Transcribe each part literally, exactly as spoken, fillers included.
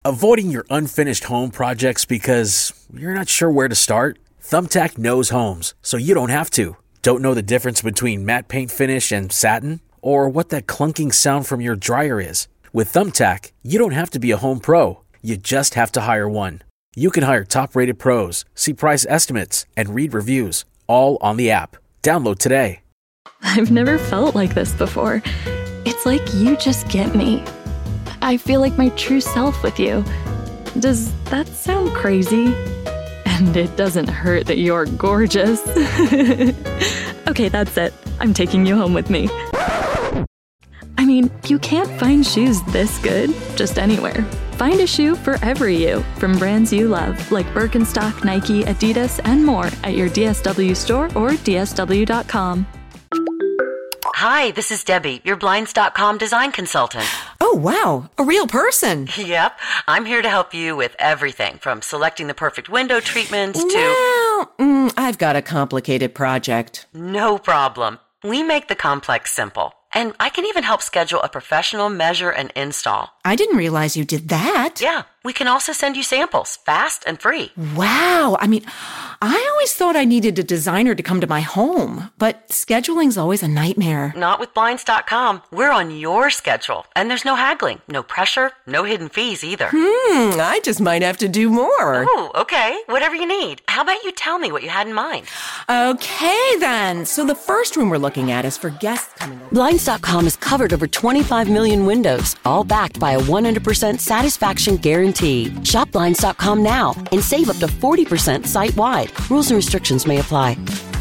Avoiding your unfinished home projects because you're not sure where to start? Thumbtack knows homes, so you don't have to. Don't know the difference between matte paint finish and satin? Or what that clunking sound from your dryer is? With Thumbtack, you don't have to be a home pro. You just have to hire one. You can hire top-rated pros, see price estimates, and read reviews, all on the app. Download today. I've never felt like this before. It's like you just get me. I feel like my true self with you. Does that sound crazy? And it doesn't hurt that you're gorgeous. Okay, that's it. I'm taking you home with me. I mean, you can't find shoes this good just anywhere. Find a shoe for every you from brands you love, like Birkenstock, Nike, Adidas, and more at your D S W store or D S W dot com. Hi, this is Debbie, your Blinds dot com design consultant. Oh, wow. A real person. Yep. I'm here to help you with everything from selecting the perfect window treatments to... Well, mm, I've got a complicated project. No problem. We make the complex simple. And I can even help schedule a professional measure and install. I didn't realize you did that. Yeah. We can also send you samples, fast and free. Wow. I mean, I always thought I needed a designer to come to my home, but scheduling's always a nightmare. Not with Blinds dot com. We're on your schedule, and there's no haggling, no pressure, no hidden fees either. Hmm, I just might have to do more. Oh, okay. Whatever you need. How about you tell me what you had in mind? Okay, then. So the first room we're looking at is for guests coming over. Blinds dot com has covered over twenty-five million windows, all backed by a one hundred percent satisfaction guarantee. Shop Blinds dot com now and save up to forty percent site-wide. Rules and restrictions may apply.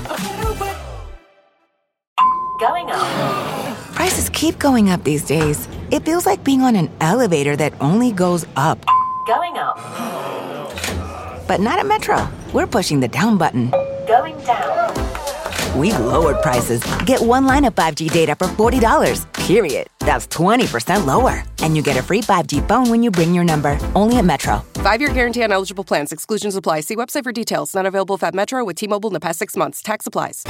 Going up. Prices keep going up these days. It feels like being on an elevator that only goes up. Going up. But not at Metro. We're pushing the down button. Going down. We've lowered prices. Get one line of five G data for forty dollars, period. That's twenty percent lower. And you get a free five G phone when you bring your number. Only at Metro. Five-year guarantee on eligible plans. Exclusions apply. See website for details. Not available at Metro with T-Mobile in the past six months. Tax applies.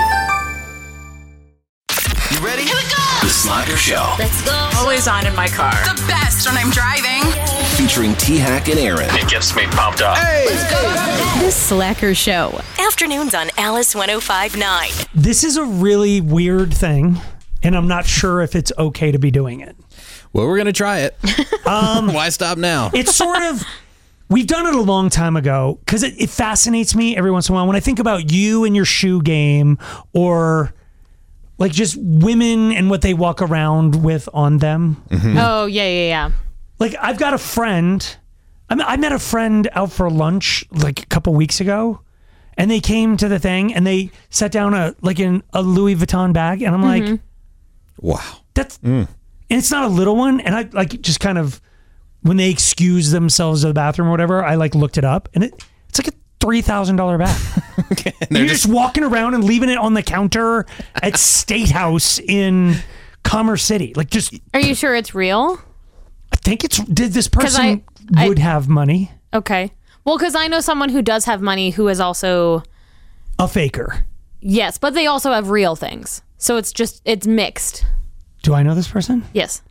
You ready? Here we go! The Slacker Show. Let's go. Always on in my car. The best when I'm driving. Featuring T-Hack and Aaron. It gets me pumped up. Hey! Let's go! The Slacker Show. Afternoons on Alice one oh five point nine. This is a really weird thing, and I'm not sure if it's okay to be doing it. Well, we're going to try it. Um, Why stop now? It's sort of... We've done it a long time ago because it, it fascinates me every once in a while when I think about you and your shoe game, or like just women and what they walk around with on them. Mm-hmm. Oh, yeah, yeah, yeah. Like I've got a friend. I mean, I met a friend out for lunch like a couple weeks ago, and they came to the thing and they sat down a like in a Louis Vuitton bag, and I'm mm-hmm. like, wow, that's mm. and it's not a little one. And I like just kind of, when they excuse themselves to the bathroom or whatever, I like looked it up, and it it's like a three thousand dollars bag. Okay, you're just, just walking around and leaving it on the counter at State House in Commerce City. Like, just. Are you sure it's real? I think it's. Did this person I, would I, have money? Okay. Well, because I know someone who does have money who is also a faker. Yes, but they also have real things. So it's just it's mixed. Do I know this person? Yes.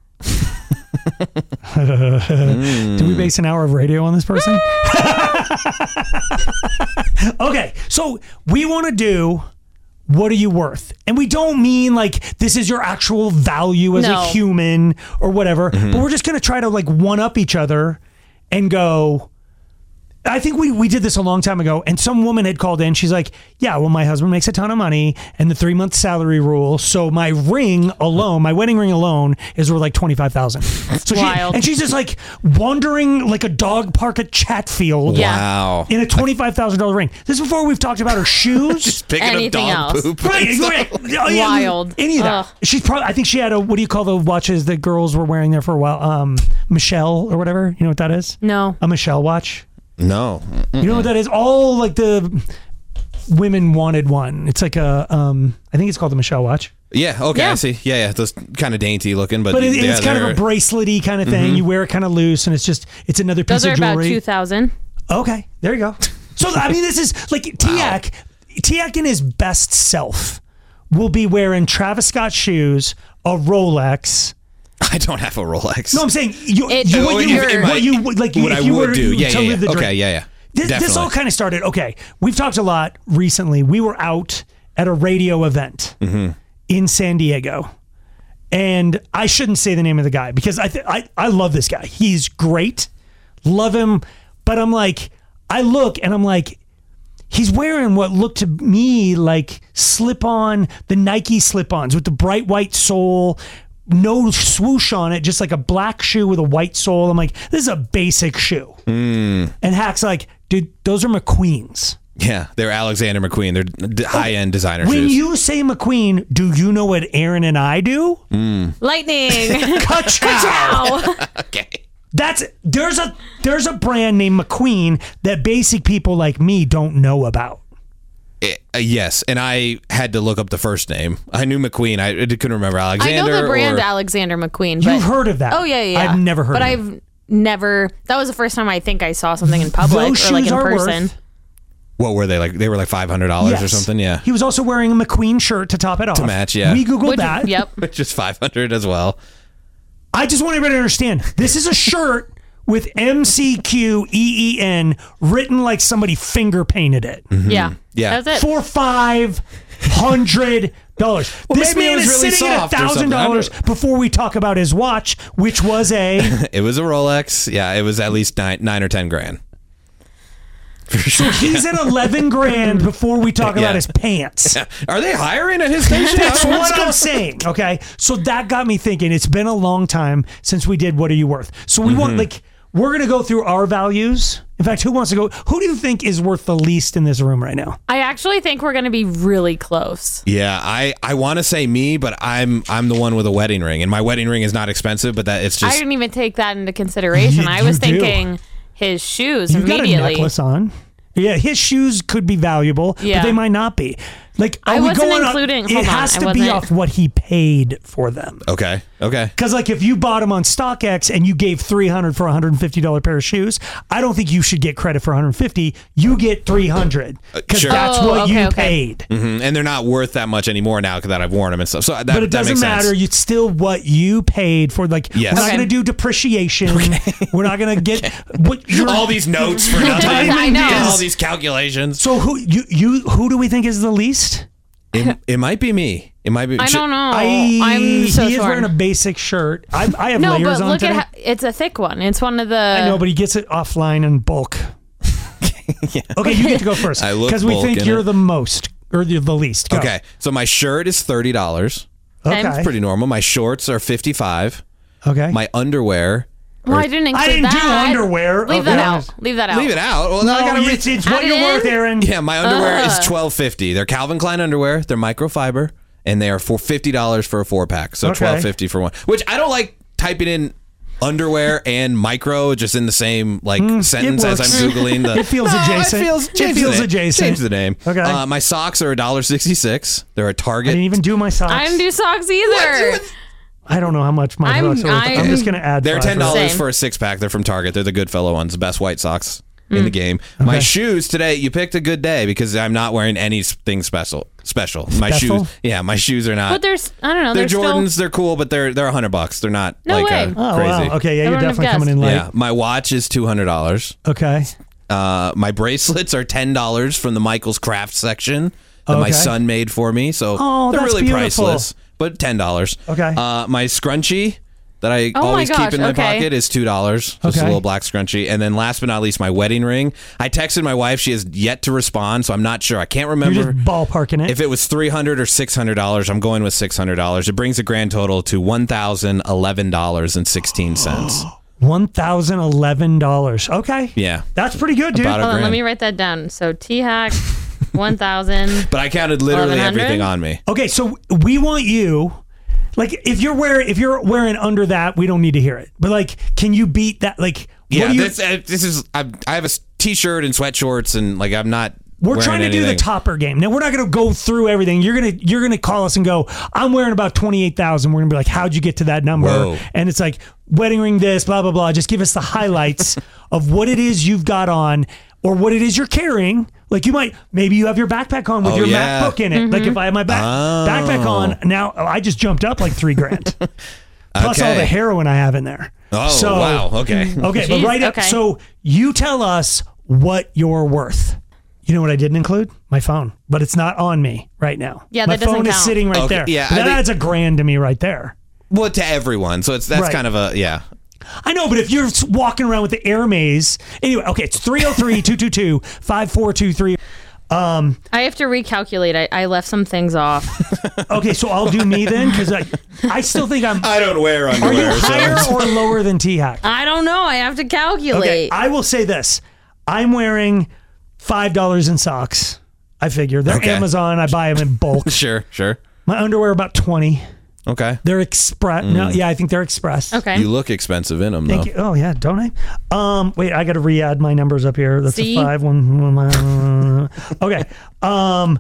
mm. Do we base an hour of radio on this person? Okay, so we want to do what are you worth? And we don't mean like this is your actual value as no. a human or whatever, mm-hmm. but we're just going to try to like one up each other and go, I think we, we did this a long time ago, and some woman had called in. She's like, yeah, well, my husband makes a ton of money and the three month salary rule. So my ring alone, my wedding ring alone is worth like twenty-five thousand dollars. So Wild. She, and she's just like wandering like a dog park at Chatfield. Yeah. Wow. In a twenty-five thousand dollars ring. This is before we've talked about her shoes. Just picking Anything up dog else. poop. Right, right. Oh, yeah, Wild. Any of that. Ugh. She's probably, I think she had a, what do you call the watches that girls were wearing there for a while? Um, Michelle or whatever. You know what that is? No. A Michelle watch. No. Mm-mm. You know what that is? All like the women wanted one. It's like a, um, I think it's called the Michelle watch. Yeah, okay, Yeah. I see. Yeah, yeah, those kind of dainty looking, but, But it, yeah, it's kind of a bracelet-y kind of thing. Mm-hmm. You wear it kind of loose, and it's just, it's another piece Those are of jewelry. about two thousand. Okay, there you go. So, I mean, this is like Tiak, Tiak in his best self will be wearing Travis Scott shoes, a Rolex, I don't have a Rolex. No, I'm saying you, It- you, what, Oh, you, if- if what I- you like what if I you would were do. Yeah, to yeah, live yeah. the dream. Okay, yeah, yeah. This, this Definitely. all kind of started. Okay, we've talked a lot recently. We were out at a radio event Mm-hmm. in San Diego, and I shouldn't say the name of the guy because I th- I I love this guy. He's great, love him, but I'm like I look and I'm like. He's wearing what looked to me like slip-on, the Nike slip-ons with the bright white sole, no swoosh on it, just like a black shoe with a white sole. I'm like, this is a basic shoe. Mm. And Hack's like, dude, those are McQueen's. Yeah, they're Alexander McQueen. They're d- high-end designer When shoes. you say McQueen, do you know what Aaron and I do? Mm. Lightning. Ka-chow. Okay. That's there's a there's a brand named McQueen that basic people like me don't know about. Eh, uh, yes, and I had to look up the first name. I knew McQueen. I, I couldn't remember I Alexander. know the brand or, Alexander McQueen. But, You've heard of that? Oh yeah, yeah. I've never heard But of it. I've never. That was the first time I think I saw something in public Those or like shoes in are person. worth- What were they like? They were like five hundred dollars or Yes. something. Yeah, He was also wearing a McQueen shirt to top it off. to match. Yeah, We Googled Which- that. Yep. just five hundred as well. I just want everybody to understand this is a shirt with M C Q E E N written like somebody finger painted it Yeah. Yeah. That's it. for five hundred dollars. Well, This maybe it man was is really sitting at soft or a thousand something. I dollars don't- before we talk about his watch, which was a. It was a Rolex. Yeah, it was at least nine, nine or ten grand. He's at eleven grand before we talk Yeah. about his pants. Are they hiring at his station? That's I don't know what what's I'm saying. Okay. So that got me thinking. It's been a long time since we did What Are You Worth? So we want, like, we're going to go through our values. In fact, who wants to go? Who do you think is worth the least in this room right now? I actually think we're going to be really close. Yeah, I, I want to say me, but I'm I'm the one with a wedding ring, and my wedding ring is not expensive, but that it's I just didn't even take that into consideration. You- I was you do. thinking his shoes You've got a immediately. necklace on. Yeah, his shoes could be valuable, Yeah. but they might not be. Like, are I we wasn't going including- on, hold it on, has I to be wasn't- off what he paid for them. okay. Okay. Because, like, if you bought them on StockX and you gave three hundred dollars for a one hundred fifty dollars pair of shoes, I don't think you should get credit for one hundred fifty dollars. You get three hundred dollars because sure. that's Oh, what okay, you okay. paid. hmm And they're not worth that much anymore now that I've worn them and stuff. So that, But it that doesn't makes matter. sense. It's still what you paid for. Like, Yes. we're not Okay. going to do depreciation. We're not going to get what you're, All these notes for nothing. I know. Yeah, all these calculations. So who you you who do we think is the least? It, it might be me. It might be. I don't know. I, I'm so he is torn. wearing a basic shirt. I, I have no, layers but on look today. at how, it's a thick one. It's one of the. I know, but he gets it offline in bulk. Okay, you get to go first I look because we bulk think in you're it. the most or you're the least. Go. Okay, so my shirt is thirty dollars. Okay. It's pretty normal. My shorts are fifty-five. Okay. My underwear. well, I didn't include I didn't do that. underwear. Leave Okay. that out. Leave that out. Leave it out. Well, No, now I gotta it's, read. it's what Add you're it worth, in? Aaron. Yeah, my underwear is Ugh. twelve fifty. They're Calvin Klein underwear. They're microfiber, and they are for fifty dollars for a four pack. So Okay. twelve fifty for one. Which I don't like typing in underwear and micro just in the same like sentence as works. I'm googling the. It feels No, adjacent. It feels, It change the feels name. adjacent. Change the name. Okay. Uh, my socks are a dollar sixty-six. They're a I Target. didn't even do my socks. I didn't do socks either. I don't know how much my I'm- socks are worth. I'm, I'm- just going to add. They're five ten for it. dollars Same. for a six pack. They're from Target. They're the Goodfellow ones, the best white socks in Mm. the game. My shoes today. You picked a good day because I'm not wearing anything special. Special. My Special? shoes. Yeah, my shoes are not. But there's, I don't know. They're They're Jordans. Still, They're cool, but they're they're a hundred bucks. They're not No like way. uh, Oh crazy. wow. Okay, yeah, I you're wouldn't have definitely coming in late. Yeah, my watch is two hundred dollars. Okay. Uh, my bracelets are ten dollars from the Michael's Craft section that my Okay. son made for me. So Oh, they're that's really beautiful. priceless, but ten dollars. Okay. Uh, my scrunchie that I Oh my always keep gosh, in my okay. pocket is two dollars. Just Okay. a little black scrunchie. And then last but not least, my wedding ring. I texted my wife. She has yet to respond, so I'm not sure. I can't remember. You're just ballparking it. If it was three hundred dollars or six hundred dollars, I'm going with six hundred dollars. It brings a grand total to one thousand eleven dollars and sixteen cents. One thousand eleven dollars. Okay. Yeah. That's pretty good, dude. About a hold on, let grand. me write that down. So T Hack, one thousand. But I counted literally eleven hundred? everything on me. Okay, so we want you, like, if you're wearing if you're wearing under that, we don't need to hear it. But like, can you beat that? Like, Yeah, what do you, this, uh, this is. I, I have a s- t-shirt and sweatshorts, and like I'm not. we're wearing trying to do the anything. topper game. Now we're not going to go through everything. You're gonna you're gonna call us and go, I'm wearing about twenty eight thousand. We're gonna be like, how'd you get to that number? Whoa. And it's like wedding ring, this, blah blah blah. Just give us the highlights of what it is you've got on, or what it is you're carrying. Like you might, maybe you have your backpack on with Oh, your yeah. MacBook in it. Like if I have my back, Oh. backpack on, now oh, I just jumped up like three grand. plus Okay. all the heroin I have in there. Oh, so, wow. Okay. Okay, Jeez, but right up. okay. So you tell us what you're worth. You know what I didn't include? My phone, but it's not on me right now. Yeah, my that doesn't phone is count. sitting right Okay, there. yeah, But I that think- adds a grand to me right there. Well, to everyone. So it's that's Right. kind of a, yeah. I know, but if you're walking around with the air maze, anyway, okay, it's three oh three, two two two, five four two three. Um, I have to recalculate. I, I left some things off. okay, so I'll do me then, because I, I still think I'm. I don't wear Are underwear. you so- higher or lower than T-Hack? I don't know. I have to calculate. Okay, I will say this. I'm wearing five dollars in socks. I figure. They're Okay. Amazon. I buy them in bulk. Sure, sure. My underwear about twenty. Okay. They're express. No, yeah, I think they're express. Okay. You look expensive in them, Thank though. you. Oh yeah, don't I? Um, wait, I got to re-add my numbers up here. That's See? a five one. one okay. Um,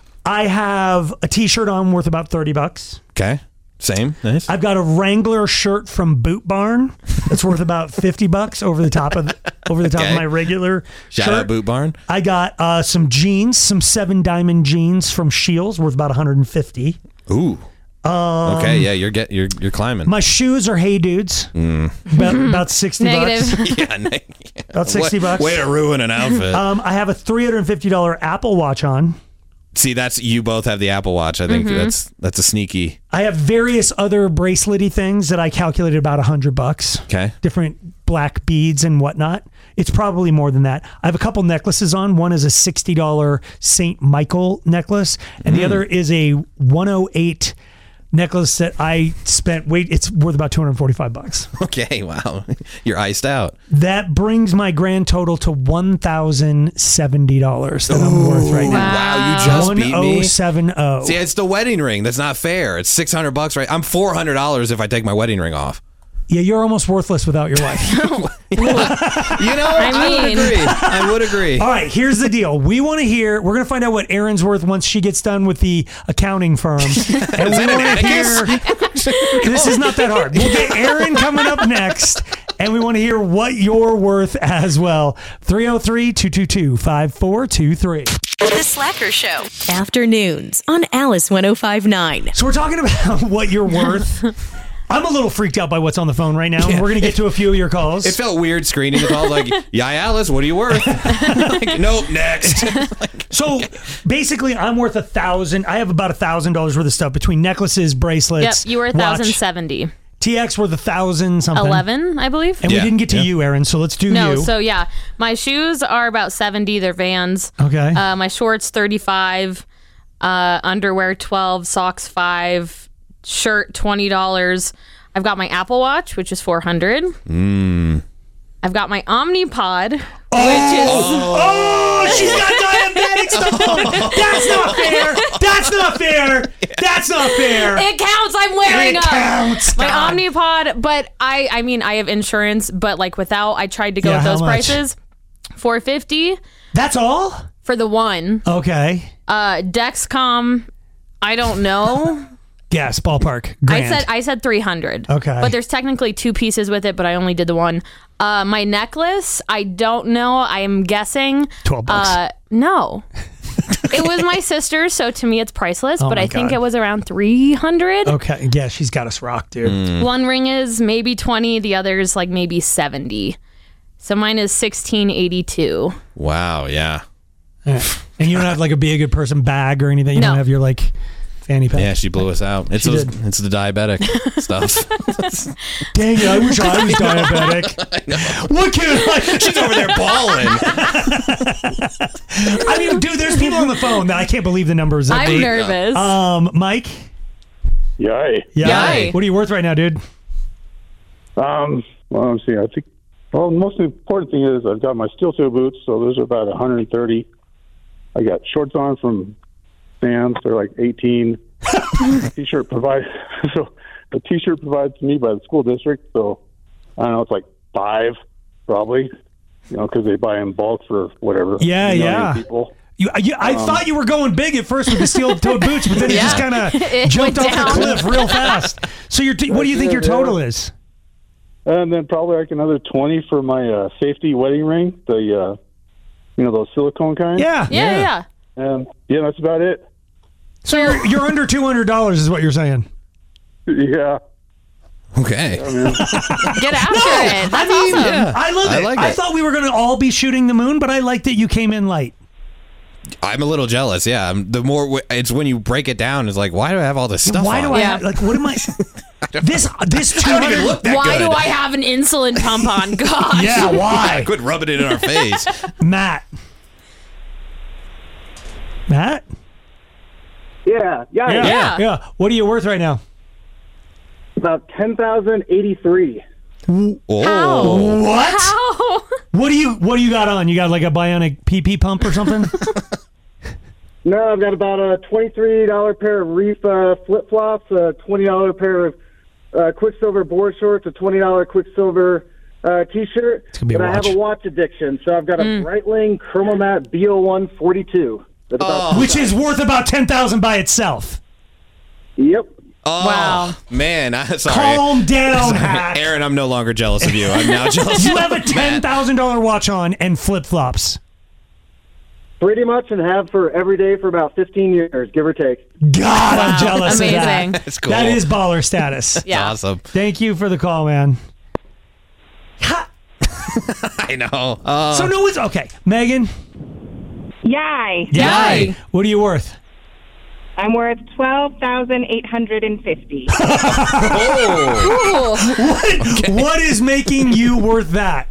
I have a T-shirt on worth about thirty bucks. Okay. Same. Nice. I've got a Wrangler shirt from Boot Barn that's worth about fifty bucks over the top of over the top Okay. of my regular Shout shirt. out Boot Barn. I got uh, some jeans, some seven diamond jeans from Shields worth about one hundred fifty. Ooh. Um, Okay. Yeah, you're get you're you're climbing. My shoes are Hey Dudes. Mm. About, about sixty Negative. bucks. yeah. ne- About sixty way, bucks. Way to ruin an outfit. Um, I have a three hundred fifty dollars Apple Watch on. See, that's you both have the Apple Watch. I think Mm-hmm. that's that's a sneaky. I have various other bracelety things that I calculated about a hundred bucks. Okay. Different black beads and whatnot. It's probably more than that. I have a couple necklaces on. One is a sixty dollars Saint Michael necklace, and Hmm. the other is a one oh eight necklace that I spent. Wait, it's worth about two hundred forty-five bucks. Okay. Wow. You're iced out. That brings my grand total to one thousand seventy dollars that I'm worth right now. Wow. You just beat me. ten seventy. See, it's the wedding ring. That's not fair. It's six hundred bucks, right? I'm four hundred dollars if I take my wedding ring off. Yeah, you're almost worthless without your wife. You know, I, I would mean- agree. I would agree. All right, here's the deal. We want to hear, we're going to find out what Erin's worth once she gets done with the accounting firm. And we want to hear, this is not that hard. We'll get Erin coming up next, and we want to hear what you're worth as well. three oh three, two two two, five four two three. The Slacker Show. Afternoons on Alice one oh five point nine. So we're talking about what you're worth. I'm a little freaked out by what's on the phone right now. Yeah. We're going to get to a few of your calls. It felt weird screening the call. Like, yeah, Alice, what are you worth? Like, nope, next. So basically, I'm worth a thousand. I have about a thousand dollars worth of stuff between necklaces, bracelets. Yep, you were watch. one thousand seventy. T X worth a thousand something. eleven, I believe. And Yeah, we didn't get to yeah. you, Erin. So let's do No, you. so yeah, my shoes are about seventy. They're Vans. Okay. Uh, my shorts thirty-five, uh, underwear twelve, socks five, shirt twenty dollars. I've got my Apple Watch, which is four hundred. Mm. I've got my Omnipod, which is oh, she's got diabetic stuff on. That's not fair. That's not fair. That's not fair. it counts. I'm wearing It up counts. my God. Omnipod, but I I mean I have insurance, but like without, I tried to go Yeah, with how those much? prices. four fifty That's all? for the one. Okay. Uh, Dexcom, I don't know. Yes, ballpark. I Grand. said I said three hundred. Okay. But there's technically two pieces with it, but I only did the one. Uh, my necklace, I don't know. I'm guessing. twelve bucks. Uh, no. It was my sister's, so to me it's priceless, Oh but my I think God. it was around three hundred. Okay. Yeah, she's got us rocked, dude. Mm. One ring is maybe twenty, the other's like maybe seventy. So mine is sixteen eighty-two. Wow, yeah. Yeah. And you don't have like a be a good person bag or anything. You No. don't have your like fanny pack. Yeah, she blew us out. It's She those, did. it's the diabetic stuff. Dang it, I wish I was diabetic. What can I? She's over there bawling. I mean, dude, there's people on the phone that I can't believe the numbers. That I'm they- nervous. Um, Mike. Yay. Yeah. Yay. What are you worth right now, dude? Um, well, I'm seeing. I think. Well, the most important thing is I've got my steel toe boots, so those are about one hundred thirty. I got shorts on from Sam's. They're like eighteen. T-shirt provided. So a T-shirt provided to me by the school district. So I don't know. It's like five, probably. You know, because they buy in bulk for whatever. Yeah, million yeah. People. You, you, I Um, thought you were going big at first with the steel-toed boots, but then it just Yeah. kind of It jumped went off down. the cliff real fast. So, your t- what do you think your total is? And then probably like another twenty for my uh, safety wedding ring. The uh, you know those silicone kind. Yeah, yeah, yeah. And yeah, that's about it. So you're you're under two hundred dollars, is what you're saying? Yeah. Okay. Get after No, it. That's I mean, awesome. Yeah. I love I it. like I it. thought we were going to all be shooting the moon, but I like that you came in light. I'm a little jealous. Yeah. I'm- The more w- it's when you break it down, it's like, why do I have all this stuff? Why on? do I Yeah. have, like, what am I? This this two I don't even hundred. look that Why good. do I have an insulin pump on? God. Yeah, why? Quit rubbing it in our face. Matt. Matt? Yeah, yeah, Yeah. Yeah. Yeah. What are you worth right now? about ten thousand eighty-three. Oh. What? How? What do you what do you got on? You got like a bionic pee pee pump or something? No, I've got about a twenty-three dollar pair of Reef uh, flip flops, a twenty dollar pair of uh, Quicksilver board shorts, a twenty dollar Quicksilver uh, T-shirt. gonna be a But I have watch. a watch addiction, so I've got a Mm. Breitling Chromomat B O one forty-two. That's about Which is worth about ten thousand by itself. Yep. Oh, Wow. man. I, sorry. Calm down, Sorry. Hack. Aaron, I'm no longer jealous of you. I'm now jealous You of have a ten thousand dollar watch on and flip flops. Pretty much, and have for every day for about fifteen years, give or take. God, I'm Wow. jealous Amazing. of that. That's cool. That is baller status. Yeah. Awesome. Thank you for the call, man. I know. Uh, So no one's okay. Megan. Yay. Yay. What are you worth? I'm worth twelve thousand eight hundred fifty. oh. What, what is making you worth that?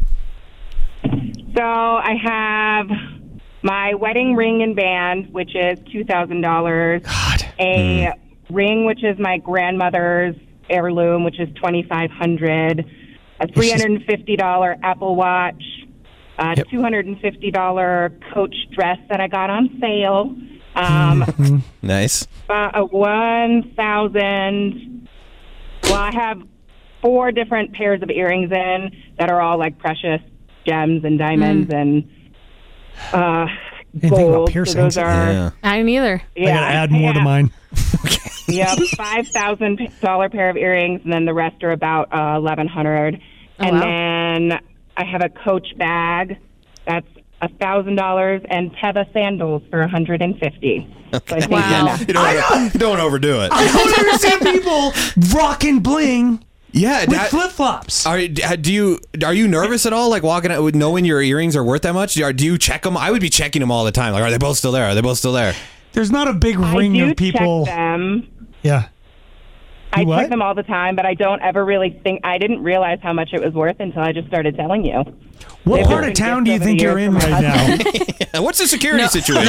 So I have my wedding ring and band, which is two thousand dollars. God. A Mm. ring, which is my grandmother's heirloom, which is twenty-five hundred dollars. A three hundred fifty dollar Apple Watch. A Yep. two hundred fifty dollar Coach dress that I got on sale. Um, Nice. uh, a one thousand. Well, I have four different pairs of earrings in that are all like precious gems and diamonds and uh, Didn't think about gold. So piercings. those are Yeah. I didn't either. yeah. I gotta add more to yeah. mine. Yep, five thousand dollar pair of earrings, and then the rest are about uh, eleven hundred. Oh, and wow. then I have a Coach bag that's a thousand dollars, and Teva sandals for a hundred and fifty. So I think Wow. You don't, wanna, you don't wanna overdo it. I don't understand people rocking bling Yeah. with that- flip flops. Are do you are you nervous at all? Like walking out with knowing your earrings are worth that much? Do you, do you check them? I would be checking them all the time. Like, are they both still there? Are they both still there? There's not a big I ring do of people. check them. Yeah. I You what? check them all the time, but I don't ever really think. I didn't realize how much it was worth until I just started telling you. What They've part been of town do you gifts over think the you're years in from right my now? What's the security situation?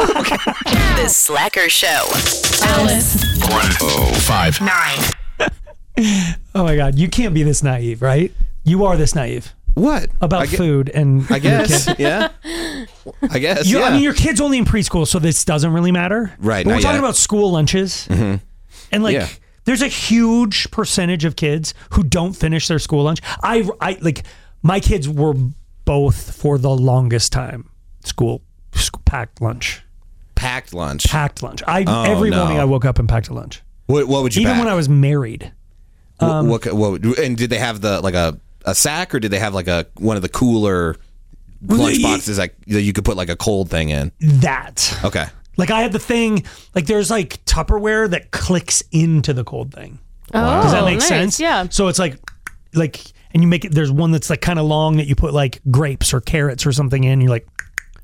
The Slacker Show. Alice. one oh five Nine. Oh my God, you can't be this naive, right? You are this naive What about I gue- food and I your guess. kid. Yeah. I guess. You, yeah. I mean, your kid's only in preschool, so this doesn't really matter. Right, But we're not talking yet. about school lunches. Mm-hmm. And like, Yeah. there's a huge percentage of kids who don't finish their school lunch. I, I like, my kids were both for the longest time school, school packed lunch. Packed lunch. Packed lunch. I Oh, every no. morning I woke up and packed a lunch. What, what would you Even pack? when I was married. Um, what, what, what, and did they have the like a, a sack, or did they have like a one of the cooler lunch boxes that that you could put like a cold thing in? That. Okay. Like I had the thing, like there's like Tupperware that clicks into the cold thing. Oh, Does that make nice. sense? Yeah. So it's like, like, and you make it, there's one that's like kind of long that you put like grapes or carrots or something in. You're like,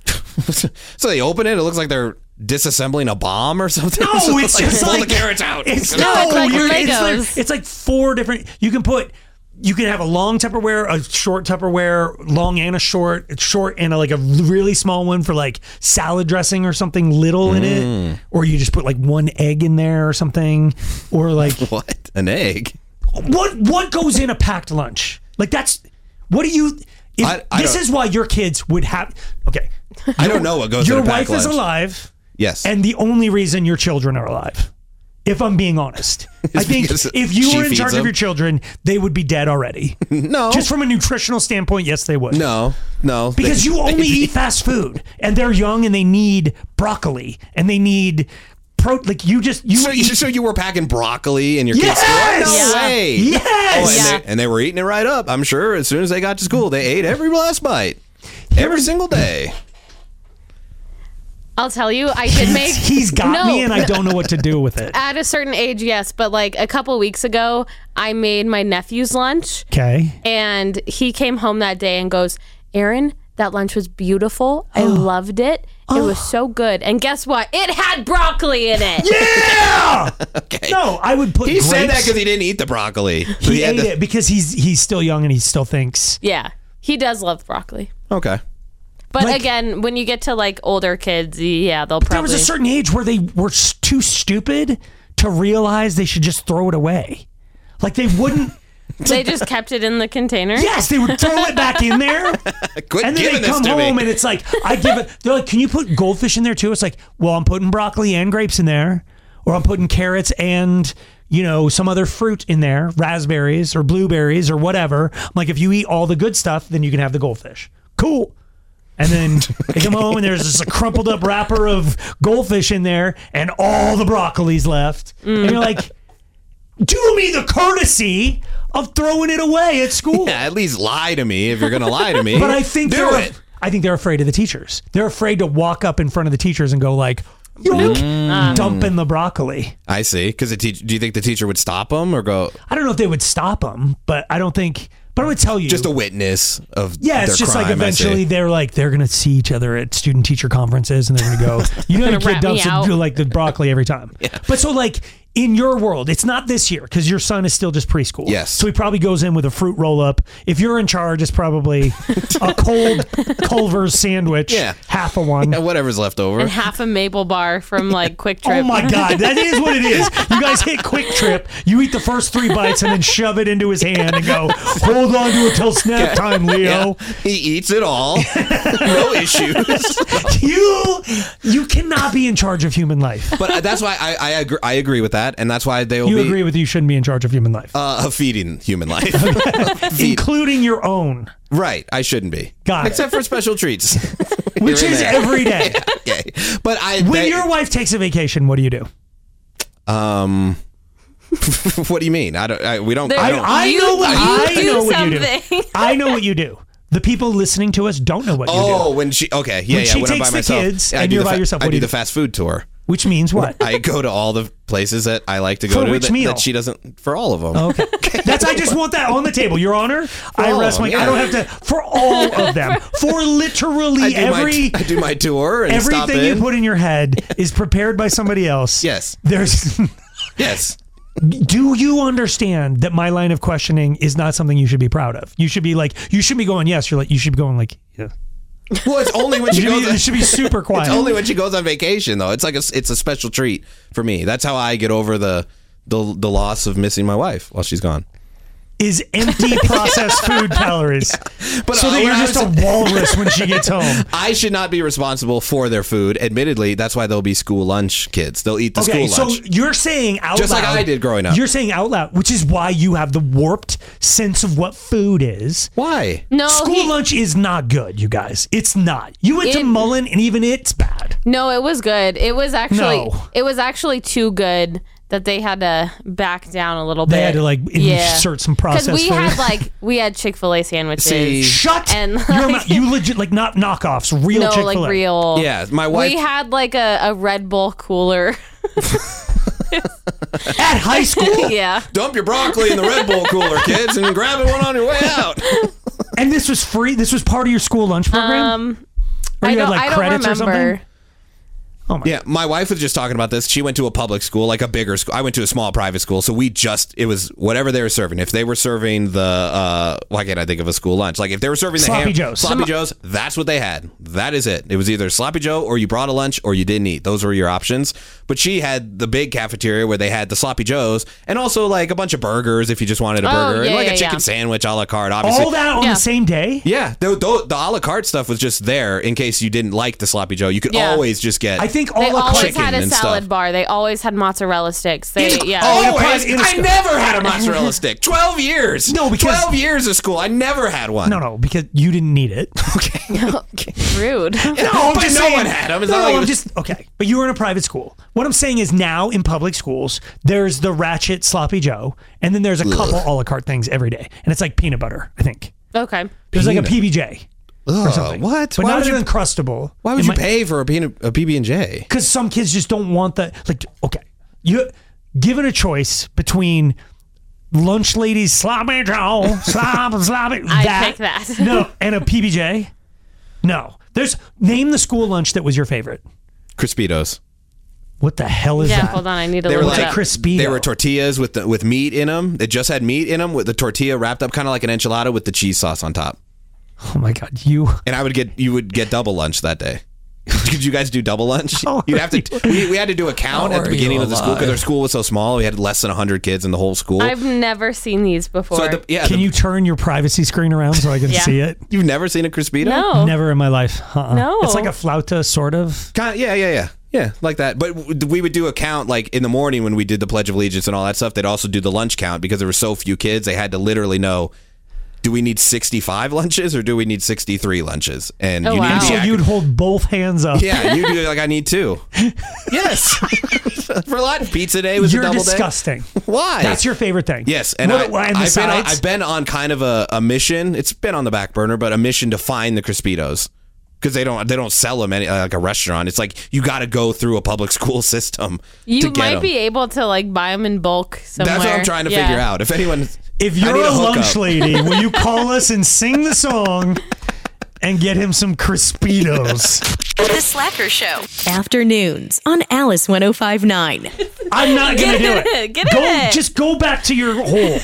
So they open it. It looks like they're disassembling a bomb or something. no, So it's like, just pull like, the carrots out. It's, No, no, it's like you're- it's, Legos. like, it's like four different, you can put, you can have a long Tupperware, a short Tupperware, long and a short, it's short and a, like a really small one for like salad dressing or something little in Mm. it. Or you just put like one egg in there or something. Or like, What? An egg? what what goes in a packed lunch? Like that's, what do you, if, I- I this don't- is why your kids would have, okay. I don't know what goes Your in a packed wife is lunch. alive. Yes. And the only reason your children are alive. If I'm being honest, I think because if you she were in feeds charge them? of your children, they would be dead already. No. Just from a nutritional standpoint, yes, they would. No, no. Because They- you only they- eat fast food, and they're young, and they need broccoli, and they need pro. Like you just you So, eat. so you were packing broccoli in your Yes! kids' school? No Yeah. way. Yes! Oh, and, Yeah. they, and they were eating it right up. I'm sure as soon as they got to school, they ate every last bite. Every single day. I'll tell you, I did make. He's got no. me, and I don't know what to do with it. At a certain age, yes, but like a couple weeks ago, I made my nephew's lunch. Okay. And he came home that day and goes, Aaron, that lunch was beautiful. I loved it. It was so good. And guess what? It had broccoli in it. Yeah. Okay. No, I would put. He grapes. said that because he didn't eat the broccoli. So He, had ate to- it because he's he's still young and he still thinks. Yeah, he does love broccoli. Okay. But Like- again, when you get to like older kids, yeah, they'll probably. There was a certain age where they were s- too stupid to realize they should just throw it away. Like they wouldn't. They just kept it in the container. Yes, they would throw it back in there. Quit And then giving they this come to home me. and it's like, I give it. They're like, can you put goldfish in there too? It's like, well, I'm putting broccoli and grapes in there, or I'm putting carrots and, you know, some other fruit in there, raspberries or blueberries or whatever. I'm like, if you eat all the good stuff, then you can have the goldfish. Cool. And then they come home and there's just a crumpled up wrapper of goldfish in there and all the broccoli's left. Mm. And you're like, do me the courtesy of throwing it away at school. Yeah, at least lie to me if you're going to lie to me. But I think do they're, it. I think they're afraid of the teachers. They're afraid to walk up in front of the teachers and go like, yoink, Mm. dumping the broccoli. I see. Because do you think the teacher would stop him or go? I don't know if they would stop them, but I don't think. But I'm gonna tell you, Just a witness of yeah, it's their just crime, like I see. eventually they're like they're gonna see each other at student teacher conferences and they're gonna go, you know, the Gonna kid rat me dumps out. it, like the broccoli every time. Yeah. But so like in your world, it's not this year because your son is still just preschool. Yes. So he probably goes in with a fruit roll up. If you're in charge, it's probably a cold Culver's sandwich. Yeah. Half a one. Yeah, whatever's left over. And half a maple bar from like Quick Trip. Oh my God, that is what it is. You guys hit Quick Trip, you eat the first three bites and then shove it into his hand and go, hold on to it till snap Yeah. time, Leo. Yeah. He eats it all. No issues. You you cannot be in charge of human life. But uh, that's why I, I, agree, I agree with that. And that's why they will You be agree with you shouldn't be in charge of human life. uh, feeding human life. Feed- Including your own. Right. I shouldn't be. Got it. Except for special treats. Which Here and is there. every day. Yeah, okay. But I. When they- your wife takes a vacation, what do you do? Um. What do you mean? I don't. I, we don't. There- I I, don't I You- know what you I do know what you something. do. I know what you do. The people listening to us don't know what you oh, do. when she. Okay. Yeah. When yeah. she when I'm takes by the myself. kids Yeah, I and do you're the by fa- yourself, I what do do you the do? fast food tour. Which means what? I go to all the places that I like to go For to. which that, meal? that she doesn't. For all of them. Okay. That's I just want that on the table. Your Honor, I all rest of my them, I don't yeah. have to for all of them. For literally I do every my, I do my tour and stop everything in. you put in your head is prepared by somebody else. Yes. There's Yes. Do you understand that my line of questioning is not something you should be proud of? You should be like, you should be going, yes. You're like, you should be going like, yeah. Well, it's only when You she should, goes. be, you should be super quiet. It's only when she goes on vacation, though. It's like a, it's a special treat for me. That's how I get over the the, the loss of missing my wife while she's gone. Is empty processed food calories. But so uh, that you're when I just a was- walrus when she gets home. I should not be responsible for their food. Admittedly, that's why they'll be school lunch kids. They'll eat the Okay, school so lunch. you're saying out Just loud. like I did growing up. You're saying out loud, which is why you have the warped sense of what food is. Why? No, School he- lunch is not good, you guys. It's not. You went to It- Mullen, and even it's bad. No, it was good. It was actually No. it was actually too good that they had to back down a little bit. They had to, like, insert some processed Because we food. had like we had Chick-fil-A sandwiches. See- Shut and your like, mouth. You legit like not knockoffs, real no, Chick-fil-A. like real. Yeah, my wife. We had like a, a Red Bull cooler. At high school. Yeah. Dump your broccoli in the Red Bull cooler, kids, and grab it one on your way out. And this was free. This was part of your school lunch program. Um, Or I you had, don't. like, I don't credits or remember. something? Oh my. Yeah, my wife was just talking about this. She went to a public school, like a bigger school. I went to a small private school, so we just it was whatever they were serving. If they were serving the uh, why can't I think of a school lunch? Like if they were serving the Sloppy ham, Joes. sloppy joes, that's what they had. That is it. It was either sloppy joe or you brought a lunch or you didn't eat. Those were your options. But she had the big cafeteria where they had the sloppy joes and also like a bunch of burgers if you just wanted a Oh, burger yeah, and like yeah, a chicken yeah. sandwich a la carte. Obviously, All that on Yeah. the same day? yeah, the, the, the a la carte stuff was just there in case you didn't like the sloppy joe. You could Yeah. always just get. I think all They the always chicken had a and salad stuff. bar. They always had mozzarella sticks. They In- yeah. oh, in a Always. private- in a I school. never had a mozzarella stick. Twelve years. No, because- twelve years of school. I never had one. No, no, because you didn't need it. Rude. No, I'm But just no saying, one had 'em. It's No, not no, like it I'm was- just okay. But you were in a private school. What I'm saying is now in public schools, there's the ratchet sloppy Joe, and then there's a couple a la carte things every day, and it's like peanut butter. I think Okay. there's like a Peanut. P B J. or Ugh, something. what? But Why not would as you- Uncrustable. Why would It you might- pay for a P B and J? Because some kids just don't want that. Like, okay, you given a choice between lunch ladies sloppy Joe, slop sloppy. I that, pick that. No, and a P B J. No, there's name the school lunch that was your favorite. Crispitos. What the hell is Yeah, that? hold on, I need to They were look like it up. Crispito. They were tortillas with the, with meat in them. They just had meat in them with the tortilla wrapped up kind of like an enchilada with the cheese sauce on top. Oh my god, you! And I would get you would get double lunch that day. Did you guys do double lunch? How You'd have to. We, we had to do a count How at the are beginning you of the school because alive? our school was so small. We had less than hundred kids in the whole school. I've never seen these before. so the, yeah, Can the- you turn your privacy screen around so I can Yeah. see it? You've never seen a Crispito? No. Never in my life. Uh-uh. No. It's like a flauta, sort of. Kind yeah, yeah, yeah. Yeah, like that. But w- we would do a count like in the morning when we did the Pledge of Allegiance and all that stuff. They'd also do the lunch count because there were so few kids. They had to literally know, do we need sixty-five lunches or do we need sixty-three lunches? And Oh, you wow. need to be So accurate. you'd hold both hands up. Yeah, you do like I need two. Yes. For a lot, pizza day was You're a double disgusting. day. Why? That's your favorite thing. Yes, and, What- I, and the I've, been on, sides? I've been on kind of a, a mission. It's been on the back burner, but a mission to find the Crispitos because they don't they don't sell them any, like a restaurant. It's like you got to go through a public school system. You to get might 'em. be able to like buy them in bulk somewhere. That's what I'm trying to Yeah. figure out. If anyone, If I you're need a hookup. lunch lady, will you call us and sing the song and get him some Crispitos? The Slacker Show. Afternoons on Alice one oh five point nine. I'm not going to Get do in it. it, get go, in it. Just go back to your hole.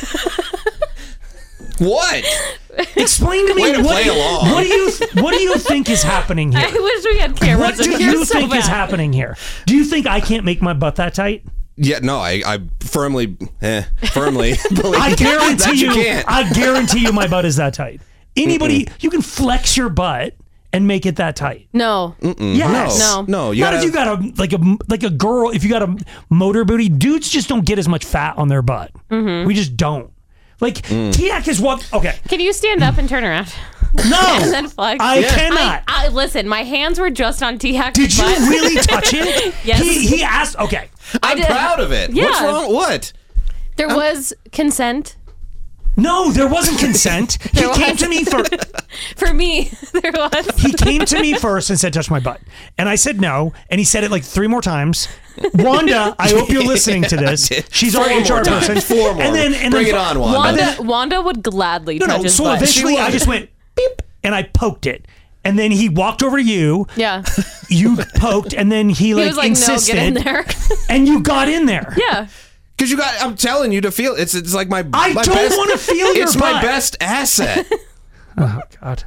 What? Explain to me Way to what, play do you, along. what do you what do you think is happening I here? wish we had cameras What do in here you so think bad. is happening here? Do you think I can't make my butt that tight? Yeah, no, I, I firmly, eh, firmly believe I that guarantee you you, can't. I guarantee you my butt is that tight. Anybody, you can flex your butt and make it that tight. No. Yes. No. No, you Not gotta, if you got a like a like a girl. If you got a motor booty, dudes just don't get as much fat on their butt. Mm-hmm. We just don't. Like Tiak is what? Okay, Can you stand up and turn around? no, And then flex. I cannot. I, I, listen, my hands were just on T-Hack's Did you butt. really touch it? Yes. He, he asked. Okay, I I'm did. proud of it. Yeah. What's wrong? What? There was consent. no, there wasn't consent. He There came was. to me for. For me, there was. He came to me first and said, "Touch my butt," and I said no, and he said it like three more times. Wanda, I hope you're listening to this. She's our Four H R more times. person. Four more. And then, and Bring then, it on, Wanda. Wanda, Wanda would gladly No, touch no. his So butt. eventually, She I would. just went beep, and I poked it, and then he walked over to you. Yeah. You poked, and then he He like was like, insisted, no, get in there. and you got in there. Yeah. Because you got, I'm telling you to feel. It's it's like my. I my don't best- wanna feel your It's my butt. best asset. Oh God.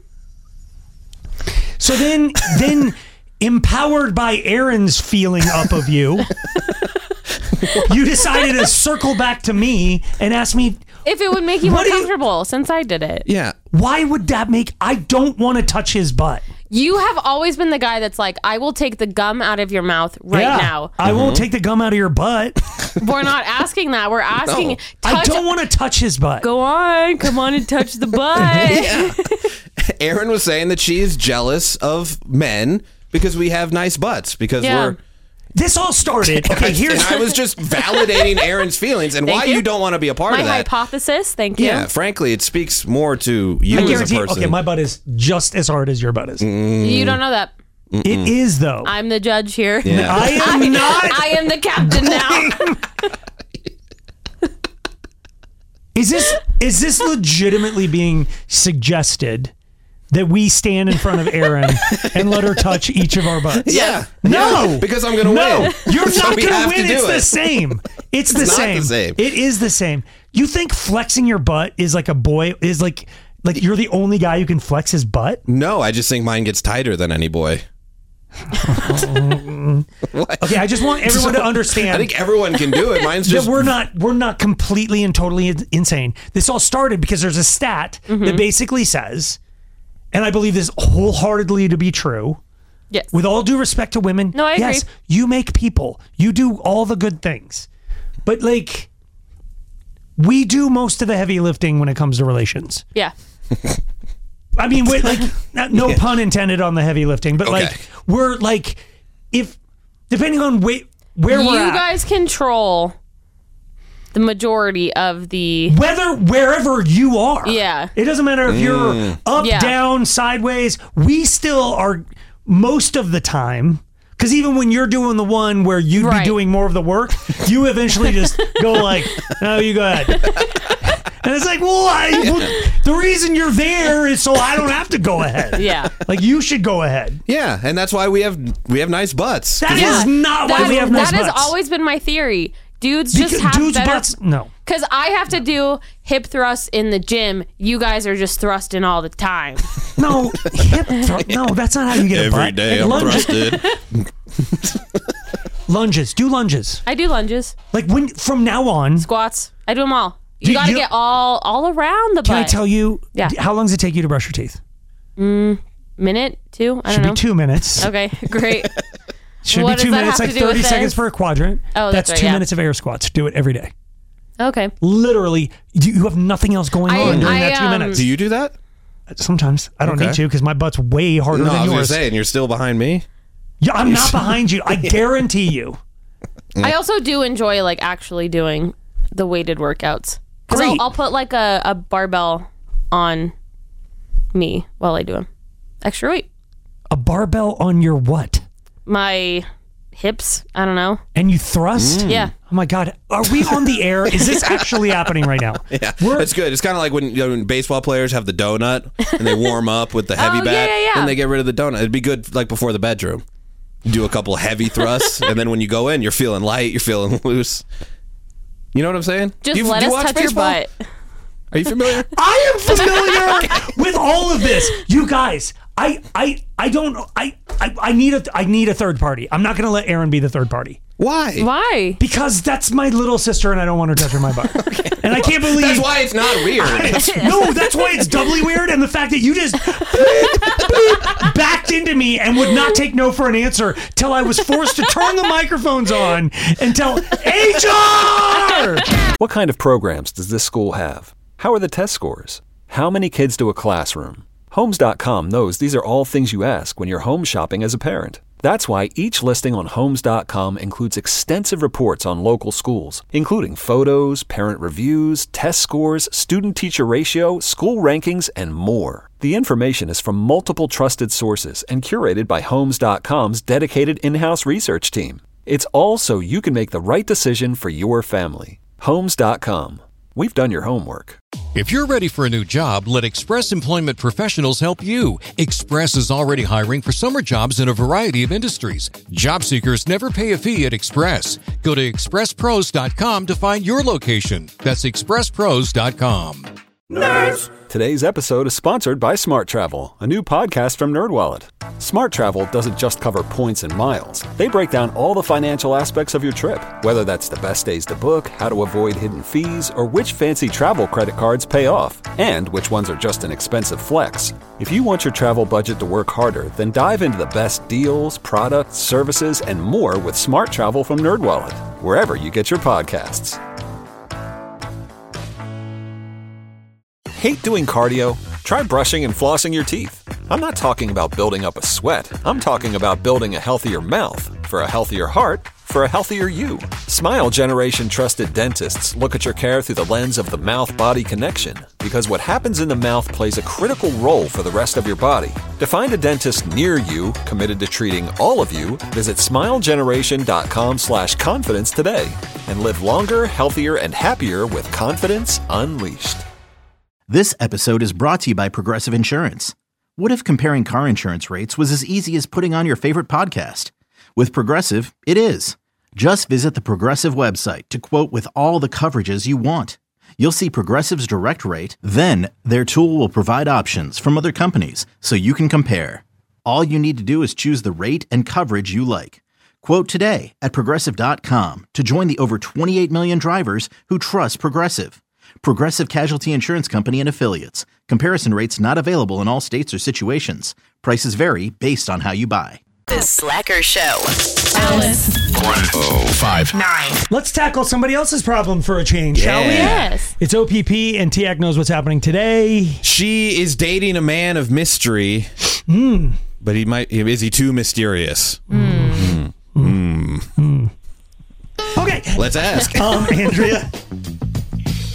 So then, then empowered by Aaron's feeling up of you, you decided to circle back to me and ask me, If it would make you more What do you- comfortable, since I did it. Yeah. why would that make? I don't want to touch his butt. You have always been the guy that's like, I will take the gum out of your mouth right Yeah, now. I won't take the gum out of your butt. We're not asking that. We're asking. No. I touch- don't want to touch his butt. Go on, come on and touch the butt. Yeah. Aaron was saying that she is jealous of men because we have nice butts because Yeah. we're. This all started. Okay, here's. and I was just validating Aaron's feelings and Thank why you. you. don't want to be a part My of that. hypothesis. Thank you. Yeah, frankly, it speaks more to you I as a guarantee. person. Okay, my butt is just as hard as your butt is. You don't know that. It is though. I'm the judge here. Yeah. I am not. I am the captain now. Is this is this legitimately being suggested that we stand in front of Aaron and let her touch each of our butts? Yeah. No, Yeah, because I'm gonna no, win. You're So not we going to have win. to do It's the it. same. It's, the, not the same. same. It is the same. You think flexing your butt is like a boy is like like you're the only guy who can flex his butt? No, I just think mine gets tighter than any boy. Okay, I just want everyone to understand. I think everyone can do it. Mine's that just we're not we're not completely and totally in- insane. This all started because there's a stat Mm-hmm. that basically says, and I believe this wholeheartedly to be true. Yes. With all due respect to women, No, I agree. yes, you make people. You do all the good things. But like we do most of the heavy lifting when it comes to relations. Yeah. I mean, wait, like no pun intended on the heavy lifting, but Okay. like we're like if depending on wait, where you we're at. guys control the majority of the whether wherever you are. Yeah. It doesn't matter if you're Mm. up, Yeah. down, sideways. We still are most of the time. Because even when you're doing the one where you'd Right. be doing more of the work, you eventually just go like, "No, you go ahead." And it's like, well, I, well, the reason you're there is so I don't have to go ahead. Yeah. Like you should go ahead. Yeah, and that's why we have we have nice butts. That Yeah. is not why That- we have nice That has butts. always been my theory. Dudes just Because have dudes' better butts. No. Because I have to do hip thrusts in the gym. You guys are just thrusting all the time. No, hip thru- no, that's not how you get a Every butt. day I'm Lunges- thrusted. Lunges. Do lunges. I do lunges, Like when from now on. squats. I do them all. You Do got to you- get all all around the Can butt. I tell you? Yeah. d- How long does it take you to brush your teeth? Mm, minute, two? I Should don't know. be two minutes. Okay, great. Should What be two does that minutes, have like to do with thirty seconds this? per quadrant. Oh, that's right, two yeah. minutes of air squats. Do it every day. Okay. Literally, you you have nothing else going I- on during I, that two um, minutes. Do you do that? Sometimes I don't Okay. need to because my butt's way harder No, I than was gonna yours. say, and you're still behind me. Yeah, I'm not behind you. I guarantee you. I also do enjoy like actually doing the weighted workouts. Because I'll, Great. I'll put like a, a barbell on me while I do them. Extra weight. A barbell on your what? My hips. I don't know. And you thrust? Yeah. Oh my God. Are we on the air? Is this actually happening right now? Yeah, it's good. It's kind of like when, you know, when baseball players have the donut and they warm up with the heavy Oh, bat, yeah, yeah, yeah. then they get rid of the donut. It'd be good like before the bedroom. You do a couple heavy thrusts, and then when you go in, you're feeling light, you're feeling loose. You know what I'm saying? Just You- let do you us watch touch baseball? your butt. Are you familiar? I am familiar with all of this. You guys, I I I don't I I, I need a I need a third party. I'm not going to let Aaron be the third party. Why? Why? Because that's my little sister and I don't want her touching my butt. And I can't believe That's why it's not weird. I- no, that's why it's doubly weird. And the fact that you just backed into me and would not take no for an answer till I was forced to turn the microphones on and tell H R. What kind of programs does this school have? How are the test scores? How many kids do a classroom? Homes dot com knows these are all things you ask when you're home shopping as a parent. That's why each listing on Homes dot com includes extensive reports on local schools, including photos, parent reviews, test scores, student-teacher ratio, school rankings, and more. The information is from multiple trusted sources and curated by Homes dot com's dedicated in-house research team. It's all so you can make the right decision for your family. Homes dot com. We've done your homework. If you're ready for a new job, let Express Employment Professionals help you. Express is already hiring for summer jobs in a variety of industries. Job seekers never pay a fee at Express. Go to express pros dot com to find your location. That's express pros dot com. Nerds! Today's episode is sponsored by Smart Travel, a new podcast from NerdWallet. Smart Travel doesn't just cover points and miles. They break down all the financial aspects of your trip, whether that's the best days to book, how to avoid hidden fees, or which fancy travel credit cards pay off, and which ones are just an expensive flex. If you want your travel budget to work harder, then dive into the best deals, products, services, and more with Smart Travel from NerdWallet, wherever you get your podcasts. Hate doing cardio? Try brushing and flossing your teeth. I'm not talking about building up a sweat. I'm talking about building a healthier mouth. For a healthier heart, for a healthier you. Smile Generation trusted dentists look at your care through the lens of the mouth-body connection, because what happens in the mouth plays a critical role for the rest of your body. To find a dentist near you committed to treating all of you, visit smilegeneration.com slash confidence today and live longer, healthier, and happier with confidence unleashed. This episode is brought to you by Progressive Insurance. What if comparing car insurance rates was as easy as putting on your favorite podcast? With Progressive, it is. Just visit the Progressive website to quote with all the coverages you want. You'll see Progressive's direct rate, then their tool will provide options from other companies so you can compare. All you need to do is choose the rate and coverage you like. Quote today at progressive dot com to join the over twenty-eight million drivers who trust Progressive. Progressive Casualty Insurance Company and Affiliates. Comparison rates not available in all states or situations. Prices vary based on how you buy. The Slacker Show. Alice. one oh five Nine. Let's tackle somebody else's problem for a change, shall we? Yes. It's O P P and T A C knows what's happening today. She is dating a man of mystery, Mm. but he might is he too mysterious? Mm. Mm. Okay. Let's ask. Um, Andrea,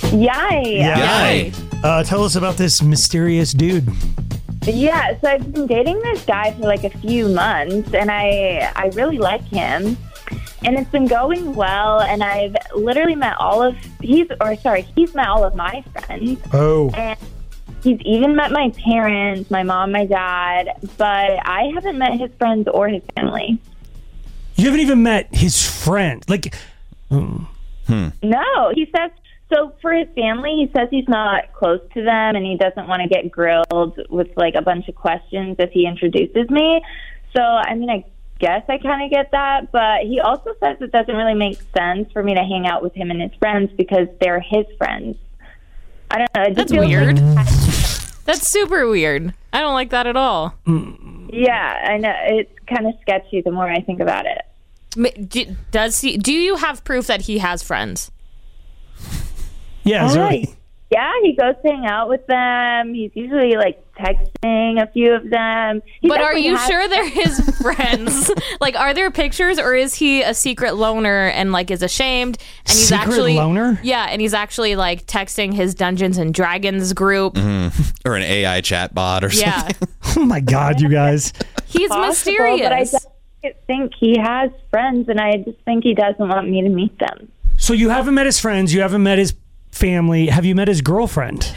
Yay. Yay. Uh, tell us about this mysterious dude. Yeah, so I've been dating this guy for like a few months, and I I really like him. And it's been going well, and I've literally met all of, he's, or sorry, he's met all of my friends. Oh. And he's even met my parents, my mom, my dad, but I haven't met his friends or his family. You haven't even met his friend. Like, hmm. No, he says, so for his family, he says he's not close to them and he doesn't want to get grilled with like a bunch of questions if he introduces me. So, I mean, I guess I kind of get that, but he also says it doesn't really make sense for me to hang out with him and his friends because they're his friends. I don't know. It just That's feels weird. Like, That's super weird. I don't like that at all. yeah, I know. It's kind of sketchy the more I think about it. Do, does he? Do you have proof that he has friends? Yeah, Oh, yeah, he goes to hang out with them. He's usually like texting a few of them. He But are definitely you has- sure they're his friends? Like, are there pictures, or is he a secret loner and like is ashamed? And he's Secret actually loner? Yeah, and he's actually like texting his Dungeons and Dragons group. Mhm. Or an A I chat bot or Yeah, something. Oh my God, you guys. he's Possible, mysterious. But I don't think he has friends, and I just think he doesn't want me to meet them. So you haven't met his friends. You haven't met his family. Have you met his girlfriend?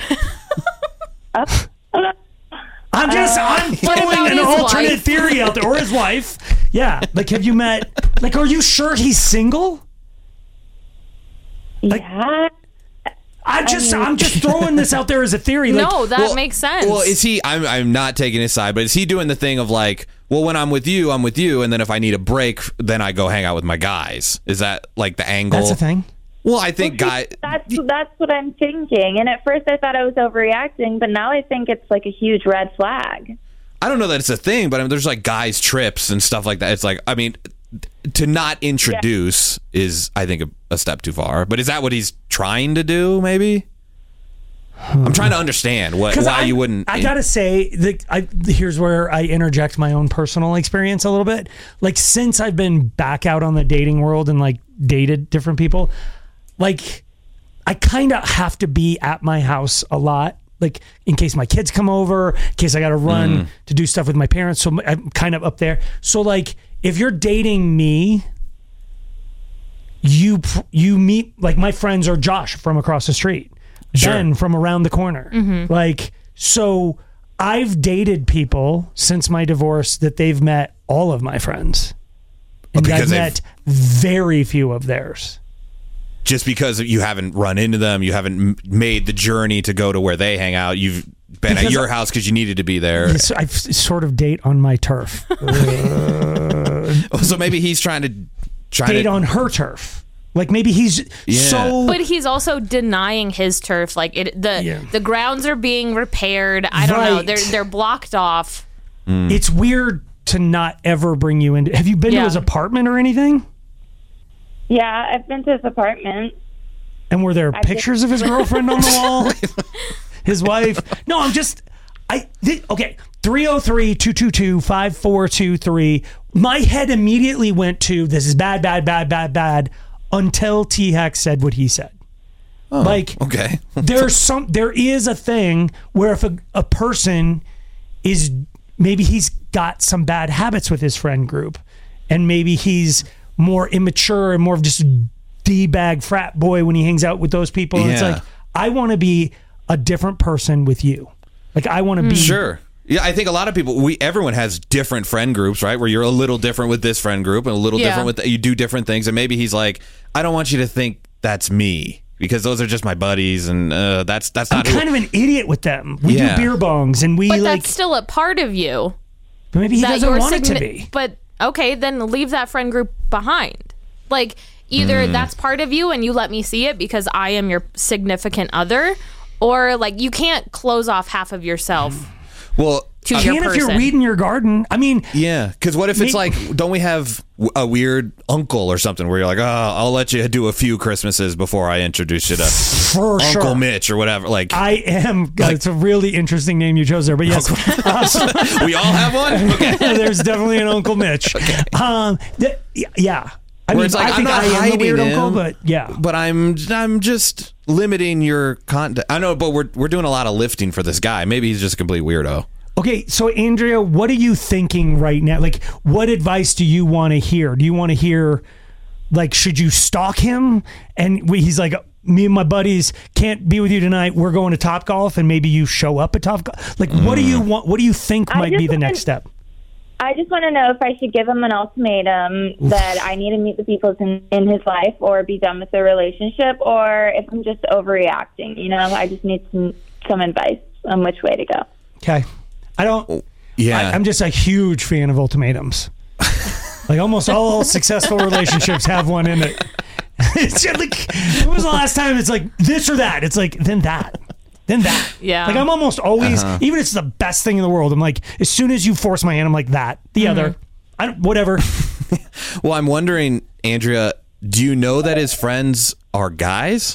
I'm just, I'm What throwing about an his alternate wife? theory out there. Or his wife. Yeah. Like, have you met, like, are you sure he's single? Like, yeah. I just, I'm just throwing this out there as a theory. Like, no, that Well- makes sense. Well, is he? I'm. I'm not taking his side, but is he doing the thing of like, well, when I'm with you, I'm with you, and then if I need a break, then I go hang out with my guys. Is that like the angle? that's a thing. Well, I think guy. That's that's what I'm thinking. And at first I thought I was overreacting, but now I think it's like a huge red flag. I don't know that it's a thing, but I mean, there's like guys trips and stuff like that. It's like, I mean, to not introduce is, I think, a, a step too far. But is that what he's trying to do? Maybe. I'm trying to understand what 'Cause why I, you wouldn't. I gotta say that I here's where I interject my own personal experience a little bit. Like, since I've been back out on the dating world and like dated different people, like I kind of have to be at my house a lot, like in case my kids come over, in case I got to run Mm. to do stuff with my parents. So I'm kind of up there. So like, if you're dating me, you you meet like my friends are Josh from across the street. Sure. Ben from around the corner. Mm-hmm. Like, so I've dated people since my divorce that they've met all of my friends. And because I've they've- met very few of theirs. Just because you haven't run into them, you haven't m- made the journey to go to where they hang out. You've been Because at your house because you needed to be there. Yes, I sort of date on my turf. Oh, so maybe he's trying to trying date to on her turf. Like, maybe he's Yeah. so... But he's also denying his turf. Like it, the Yeah. the grounds are being repaired. I don't know. Right. They're they're blocked off. It's weird to not ever bring you into... Have you been Yeah. to his apartment or anything? Yeah, I've been to his apartment. And were there I pictures did- of his girlfriend on the wall? His wife? No, I'm just... I th- Okay, three oh three, two two two, five four two three. My head immediately went to, this is bad, bad, bad, bad, bad, until T-Hack said what he said. Oh, like, okay. there's some... There is a thing where if a, a person is... Maybe he's got some bad habits with his friend group, and maybe he's more immature and more of just a D-bag frat boy when he hangs out with those people. And it's Yeah. like, I want to be a different person with you. Like, I want to be... Sure. Yeah, I think a lot of people, we everyone has different friend groups, right? Where you're a little different with this friend group and a little Yeah. different with, you do different things. And maybe he's like, I don't want you to think that's me because those are just my buddies. And uh, that's that's I'm not who- kind of an idiot with them. We Yeah. do beer bongs and we But like... that's still a part of you. But maybe he that doesn't you're want it to signi- be. But okay, then leave that friend group behind. Like, either Mm. that's part of you and you let me see it because I am your significant other, or like you can't close off half of yourself. Well, to You your can if you're person. weeding your garden. I mean... yeah, because what if it's Me- like, don't we have w- a weird uncle or something where you're like, oh, I'll let you do a few Christmases before I introduce you to For Uncle sure. Mitch or whatever. Like, I am... God, it's a really interesting name you chose there, but yes. we all have one? Okay. There's definitely an Uncle Mitch. Um, th- yeah. I Where mean, it's like, I I'm think not I am the hiding weird him, uncle, but yeah. But I'm I'm just limiting your content. I know, but we're we're doing a lot of lifting for this guy. Maybe he's just a complete weirdo. Okay, so Andrea, what are you thinking right now? Like, what advice do you want to hear? Do you want to hear, like, should you stalk him? And we, he's like, me and my buddies can't be with you tonight. We're going to Topgolf, and maybe you show up at Topgolf. Like, mm. what do you want? What do you think I might be the wanna, next step? I just want to know if I should give him an ultimatum Oof. that I need to meet the people in, in his life or be done with the relationship, or if I'm just overreacting. You know, I just need some some advice on which way to go. Okay. I don't. Yeah, I, I'm just a huge fan of ultimatums. Like almost all successful relationships have one in it. It's just like, when was the last time it's like this or that? It's like then that, then that. Yeah. Like I'm almost always, Uh-huh. even if it's the best thing in the world, I'm like, as soon as you force my hand, I'm like that. The Mm-hmm. other, I don't, whatever. Well, I'm wondering, Andrea, do you know that his friends are guys?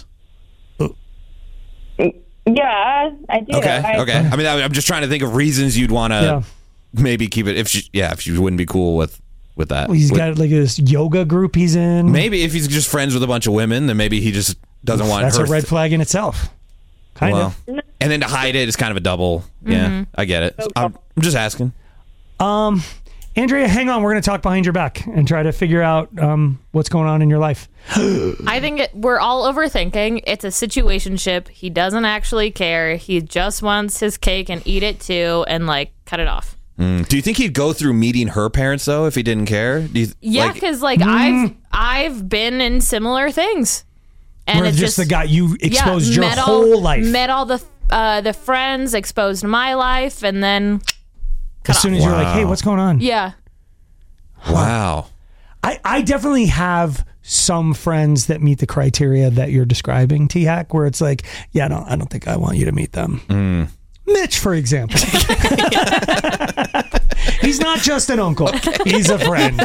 Yeah, I do. Okay, I, okay. I mean, I- I'm just trying to think of reasons you'd want to Yeah. maybe keep it. If she, yeah, if she wouldn't be cool with with that. He's With- got like this yoga group he's in. maybe if he's just friends with a bunch of women, then maybe he just doesn't want That's her. a red flag in itself. Kind well, of. And then to hide it is kind of a double. Yeah, Mhm. I get it. So I'm, I'm just asking. Um, Andrea, hang on. We're going to talk behind your back and try to figure out um, what's going on in your life. I think it, we're all overthinking. It's a situationship. He doesn't actually care. He just wants his cake and eat it too, and like cut it off. Mm. Do you think he'd go through meeting her parents though if he didn't care? Do you, Yeah, like- because like, I've I've been in similar things, and Where it's just, just the guy you exposed yeah, your met whole all, life. met all the uh, the friends, exposed my life, and then As soon as you're like, hey, what's going on? yeah. Wow. I, I definitely have some friends that meet the criteria that you're describing, T-Hack, where it's like, yeah, I don't, I don't think I want you to meet them. Mm. Mitch, for example. He's not just an uncle. He's a friend.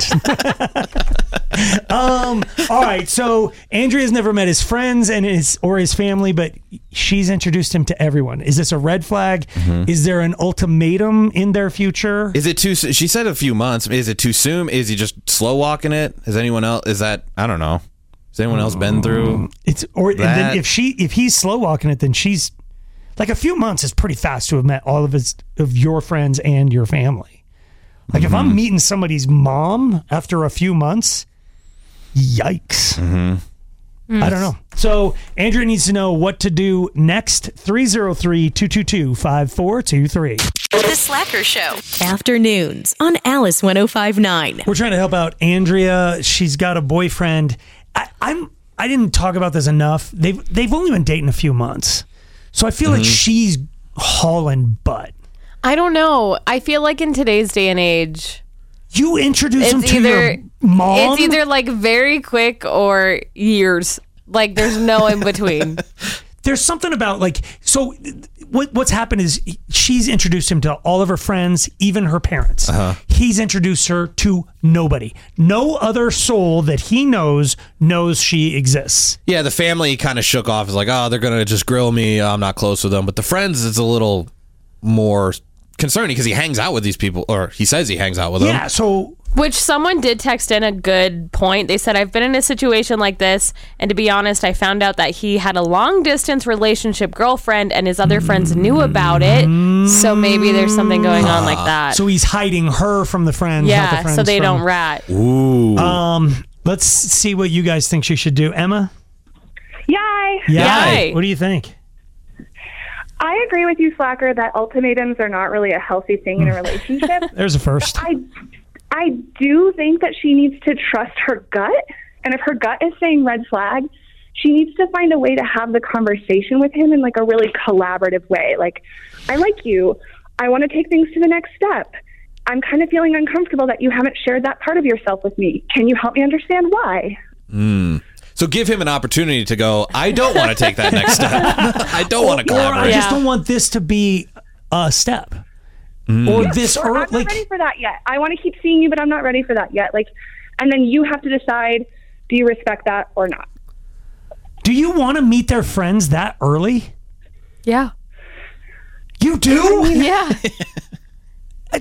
um, all right. So Andrea's never met his friends and his or his family, but she's introduced him to everyone. Is this a red flag? Mm-hmm. Is there an ultimatum in their future? Is it too? soon? She said a few months. Is it too soon? Is he just slow walking it? Is anyone else? Is that I don't know. Has anyone else been through? It's or and that? then if she if he's slow walking it, then she's like a few months is pretty fast to have met all of his of your friends and your family. Like if I'm meeting somebody's mom after a few months, yikes. Mm-hmm. I don't know. So Andrea needs to know what to do next. three oh three, two two two, five four two three. The Slacker Show. Afternoons on Alice one oh five point nine. We're trying to help out Andrea. She's got a boyfriend. I, I'm I didn't talk about this enough. They've they've only been dating a few months. So I feel like she's hauling butt. I don't know. I feel like in today's day and age, You introduce him it's to either your mom? it's either like very quick or years. Like there's no in between. There's something about like so what what's happened is she's introduced him to all of her friends, even her parents. Uh-huh. He's introduced her to nobody. No other soul that he knows knows she exists. Yeah, the family kind of shook off. It's like, oh, they're gonna just grill me. I'm not close with them. But the friends is a little more concerning because he hangs out with these people, or he says he hangs out with them. Yeah, so Which someone did text in a good point. They said, I've been in a situation like this, and to be honest, I found out that he had a long distance relationship girlfriend and his other friends knew about it. So maybe there's something going on like that. so he's hiding her from the friends. not the yeah, friends so they from- don't rat. Ooh. Um, let's see what you guys think she should do. Emma? Yay! Yay. What do you think? I agree with you, Slacker, that ultimatums are not really a healthy thing in a relationship. There's a first. I, I do think that she needs to trust her gut. And if her gut is saying red flag, she needs to find a way to have the conversation with him in like a really collaborative way. Like, I like you. I want to take things to the next step. I'm kind of feeling uncomfortable that you haven't shared that part of yourself with me. Can you help me understand why? Mm. So give him an opportunity to go, I don't want to take that next step. I don't want to Or I collaborate. just don't want this to be a step. Mm. Or Yeah, this, sure, or I'm not like, ready for that yet. I want to keep seeing you, but I'm not ready for that yet. Like, and then you have to decide, do you respect that or not? do you want to meet their friends that early? Yeah. You do? Yeah.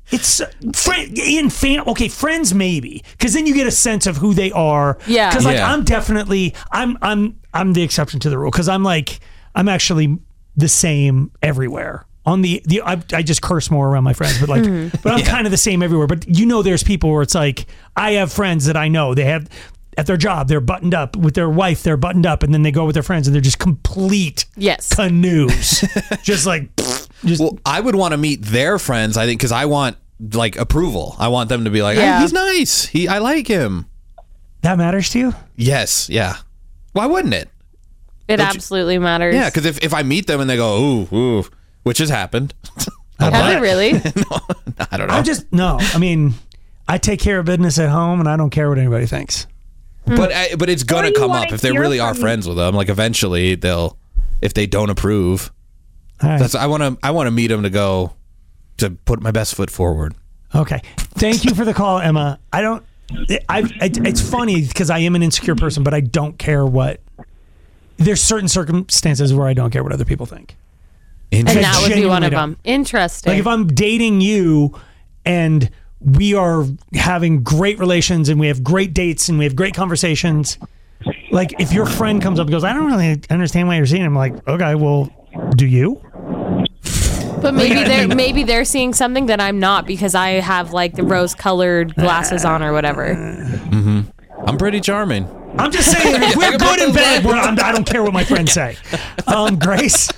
It's uh, friend in fan. Okay, friends maybe, because then you get a sense of who they are. Yeah. Because like Yeah. I'm definitely I'm I'm I'm the exception to the rule because I'm like I'm actually the same everywhere. On the the I, I just curse more around my friends, but like but I'm Yeah. kind of the same everywhere. But you know, there's people where it's like I have friends that I know they have. At their job, they're buttoned up. With their wife, they're buttoned up, and then they go with their friends, and they're just complete Yes. canoes, just like. Just, Well, I would want to meet their friends, I think, because I want like approval. I want them to be like, Yeah. "Hey, he's nice. He, I like him." that matters to you? Yes, yeah. Why wouldn't it? It Don't you- absolutely matters. Yeah, because if, if I meet them and they go, "Ooh, ooh," which has happened. Have it really? I don't know. I'm just no. I mean, I take care of business at home, and I don't care what anybody thinks. But I, but it's gonna you come wanna up if they hear really are from- friends with them. Like eventually they'll, if they don't approve. All right. That's I want to I want to meet them to go to put my best foot forward. Okay. Thank you for the call, Emma. I don't. I. I it's funny because I am an insecure person, but I don't care what. There's certain circumstances where I don't care what other people think. And Interesting. that would be one genuinely of don't. them. Interesting. Like if I'm dating you, and we are having great relations, and we have great dates, and we have great conversations. Like if your friend comes up and goes, "I don't really understand why you're seeing him," I'm like, okay, well, do you? But maybe Like, I they're mean- maybe they're seeing something that I'm not because I have like the rose colored glasses on or whatever. Mm-hmm. I'm pretty charming. I'm just saying, if we're good in bed, we're, I'm, I don't care what my friends say. Um, Grace?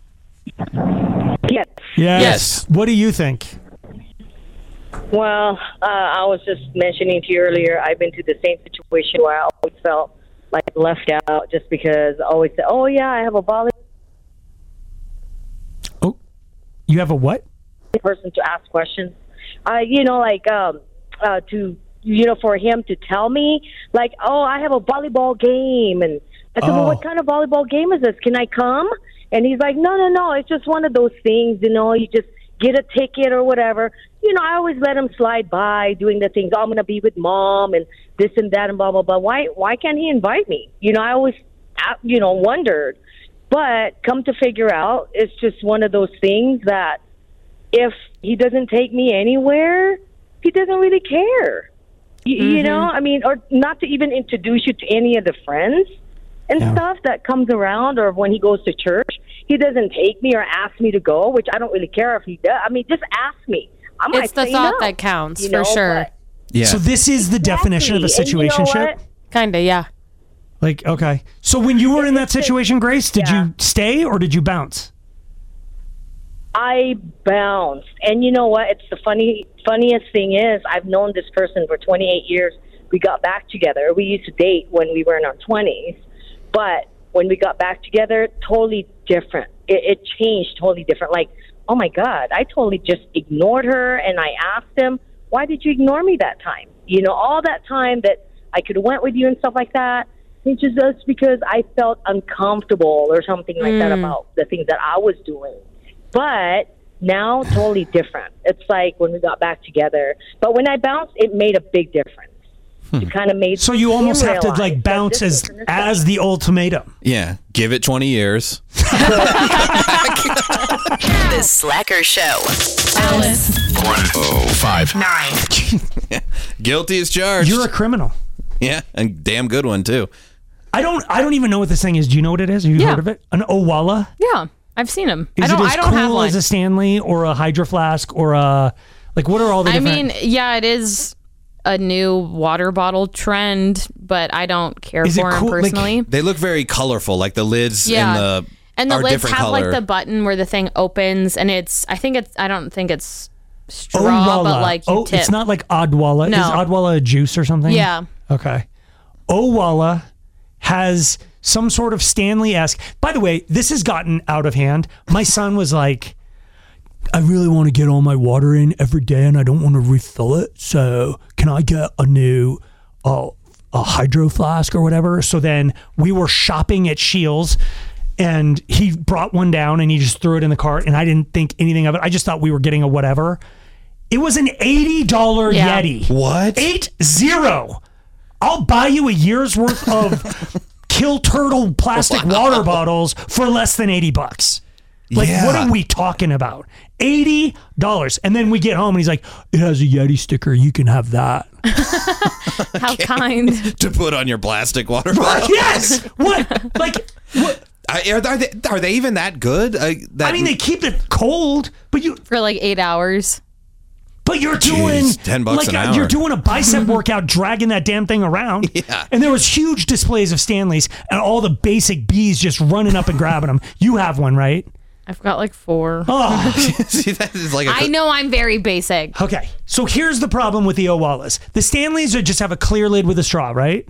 Yes. Yes. Yes. What do you think? Well, uh, I was just mentioning to you earlier, I've been to the same situation where I always felt like left out just because I always said, oh, yeah, I have a volleyball You have a what? person to ask questions. Uh, you know, like um, uh, to, you know, for him to tell me, like, oh, I have a volleyball game. And I said, Oh. well, what kind of volleyball game is this? Can I come? And he's like, no, no, no, it's just one of those things, you know, you just get a ticket or whatever. You know, I always let him slide by doing the things. Oh, I'm going to be with mom and this and that and blah, blah, blah. Why, why can't he invite me? You know, I always, uh, you know, wondered. But come to figure out, it's just one of those things that if he doesn't take me anywhere, he doesn't really care. You, you Mm-hmm. know, I mean, or not to even introduce you to any of the friends and Yeah. stuff that comes around, or when he goes to church, he doesn't take me or ask me to go, which I don't really care if he does. I mean, just ask me. I might It's the say thought no, that counts you for know, sure. but- Yeah. So this is the definition of a Exactly. And you know situationship? what? Kinda, yeah. Like, okay. So when you were in that situation, Grace, did Yeah. you stay or did you bounce? I bounced, and you know what? It's the funny, funniest thing is I've known this person for twenty-eight years. We got back together. We used to date when we were in our twenties, but when we got back together, totally different. It, it changed totally different. Like, oh my God, I totally just ignored her, and I asked him, "Why did you ignore me that time? You know, all that time that I could have went with you and stuff like that." It's just that's because I felt uncomfortable or something like that Mm. about the things that I was doing. But now, totally different. It's like when we got back together. But when I bounced, it made a big difference. It kind of made So you almost him have to realize like that bounce this as person is as the ultimatum. Yeah. Give it twenty years. The Slacker Show. Alice. one oh five Nine. Guilty as charged. You're a criminal. Yeah, and damn good one too. I don't I don't even know what this thing is. Do you know what it is? Have you Yeah. heard of it? An Owala? Yeah. I've seen them. Is I don't it as I don't cool have one. as a Stanley or a Hydro Flask or a like what are all the I different mean, yeah, it is a new water bottle trend, but I don't care Is it for them cool? Like- personally. They look very colorful, like the lids Yeah. and the And the are lids different have color. like the button where the thing opens, and it's. I think it's. I don't think it's straw, Owala. but like you oh, tip. it's not like Odwalla. No. Is Odwalla a juice or something? Yeah. Okay. Owala has some sort of Stanley-esque. By the way, this has gotten out of hand. My son was like, I really want to get all my water in every day and I don't want to refill it. So can I get a new uh, a hydro flask or whatever? So then we were shopping at Scheels and he brought one down and he just threw it in the cart and I didn't think anything of it. I just thought we were getting a whatever. It was an eighty dollars Yeah. Yeti. What? Eight zero. I'll buy you a year's worth of Kill Turtle plastic water bottles for less than eighty bucks. Like, Yeah. what are we talking about? eighty dollars. And then we get home and he's like, it has a Yeti sticker. You can have that. How kind. To put on your plastic water bottle. Yes. What? Like, what? I, are, are, they, are they even that good? Uh, that, I mean, they keep it cold, but you for like eight hours. But you're doing Jeez, ten bucks like an a- hour. You're doing a bicep workout, dragging that damn thing around. Yeah. And there was huge displays of Stanleys, and all the basic bees just running up and grabbing them. You have one, right? I've got like four. Oh. See, that is like a, I know I'm very basic. Okay, so here's the problem with the Owalas. The Stanleys are just have a clear lid with a straw, right?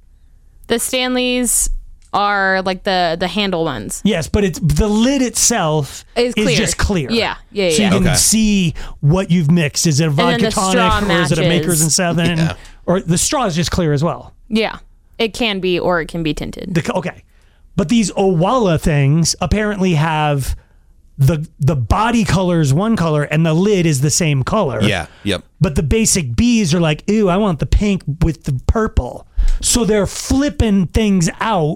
The Stanleys are like the the handle ones. Yes, but it's the lid itself Is is clear. just clear. Yeah, yeah, So you yeah. can Okay. see what you've mixed. Is it a then vodka the straw tonic or is it a matches. Makers and Seven? Yeah. Or the straw is just clear as well. Yeah, it can be, or it can be tinted. The, okay, but these Owala things apparently have the the body color is one color and the lid is the same color. Yeah. Yep. But the basic bees are like, ew, I want the pink with the purple. So they're flipping things out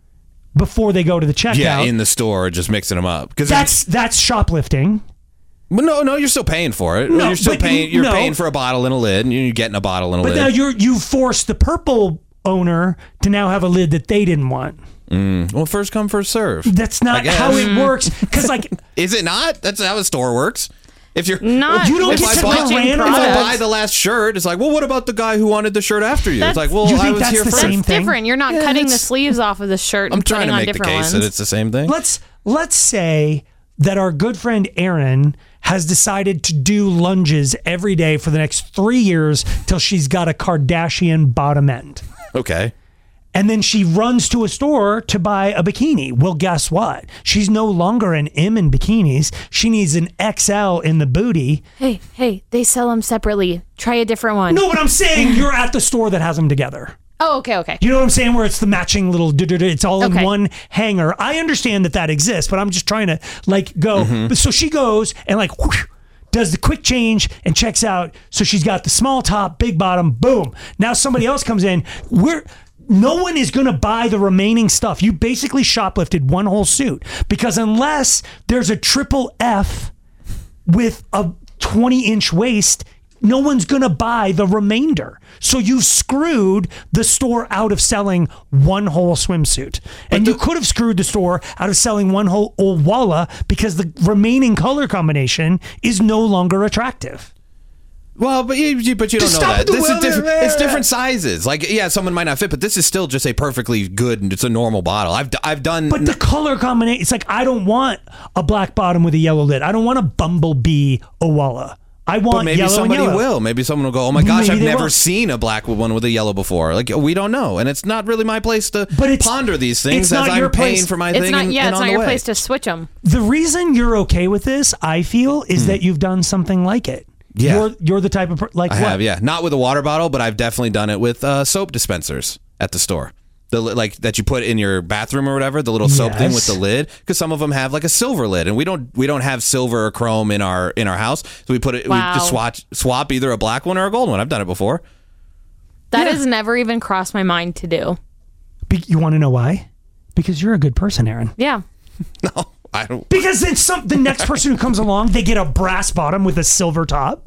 before they go to the checkout. Yeah, in the store, just mixing them up. Because that's that's shoplifting. Well, no, no, you're still paying for it. No, you're still but paying. you- You're no. paying for a bottle and a lid, and you're getting a bottle and a But lid. now you're you forced the purple owner to now have a lid that they didn't want. Mm. Well, first come, first serve. That's I not guess. how it works. Because like, is it not? That's how a store works. If you're Not You don't if get I to buy, switching if I products. buy the last shirt, it's like, well, what about the guy who wanted the shirt after you? That's- it's like, well, You I think was that's here the first. same That's thing? different. You're not Yeah, cutting the it's- sleeves off of the shirt and I'm trying putting to on make the different case ones. that it's the same thing. let's let's say that our good friend Erin has decided to do lunges every day for the next three years till she's got a Kardashian bottom end. Okay. And then she runs to a store to buy a bikini. Well, guess what? She's no longer an M in bikinis. She needs an X L in the booty. Hey, hey, they sell them separately. Try a different one. No, but I'm saying you're at the store that has them together. Oh, okay, okay. You know what I'm saying? Where it's the matching little, du-du-du, it's all in Okay. one hanger. I understand that that exists, but I'm just trying to like go. Mm-hmm. But so she goes and like whoosh, does the quick change and checks out. So she's got the small top, big bottom, boom. Now somebody else comes in. We're no one is going to buy the remaining stuff. You basically shoplifted one whole suit because unless there's a triple F with a twenty inch waist, no one's going to buy the remainder. So you've screwed the store out of selling one whole swimsuit. And you could have screwed the store out of selling one whole Owala because the remaining color combination is no longer attractive. Well, but you, you- but you don't Just know stop that. with the This is will- different. It's different sizes. Like, yeah, someone might not fit, but this is still just a perfectly good. And it's a normal bottle. I've d- I've done. But the color combination, it's like, I don't want a black bottom with a yellow lid. I don't want a bumblebee Owala. I want But maybe yellow somebody and yellow. will. Maybe someone will go, oh my gosh, Maybe I've they never will. seen a black one with a yellow before. Like, we don't know. And it's not really my place to But it's- ponder these things it's as not I'm your paying place. for my It's thing not. and, Yeah, and it's on not the your way. place to switch them. The reason you're okay with this, I feel, is that you've done something like it. Yeah. You're, you're the type of, per- like I what? have, yeah. Not with a water bottle, but I've definitely done it with uh, soap dispensers at the store. The li- like that you put in your bathroom or whatever, the little soap thing with Yes. the lid, because some of them have like a silver lid, and we don't we don't have silver or chrome in our in our house, so we put it Wow. we just swatch swap either a black one or a gold one. I've done it before. That Yeah. has never even crossed my mind to do. Be- you want to know why? Because you're a good person, Aaron. Yeah. No, I don't. Because then some the next person who comes along, they get a brass bottom with a silver top.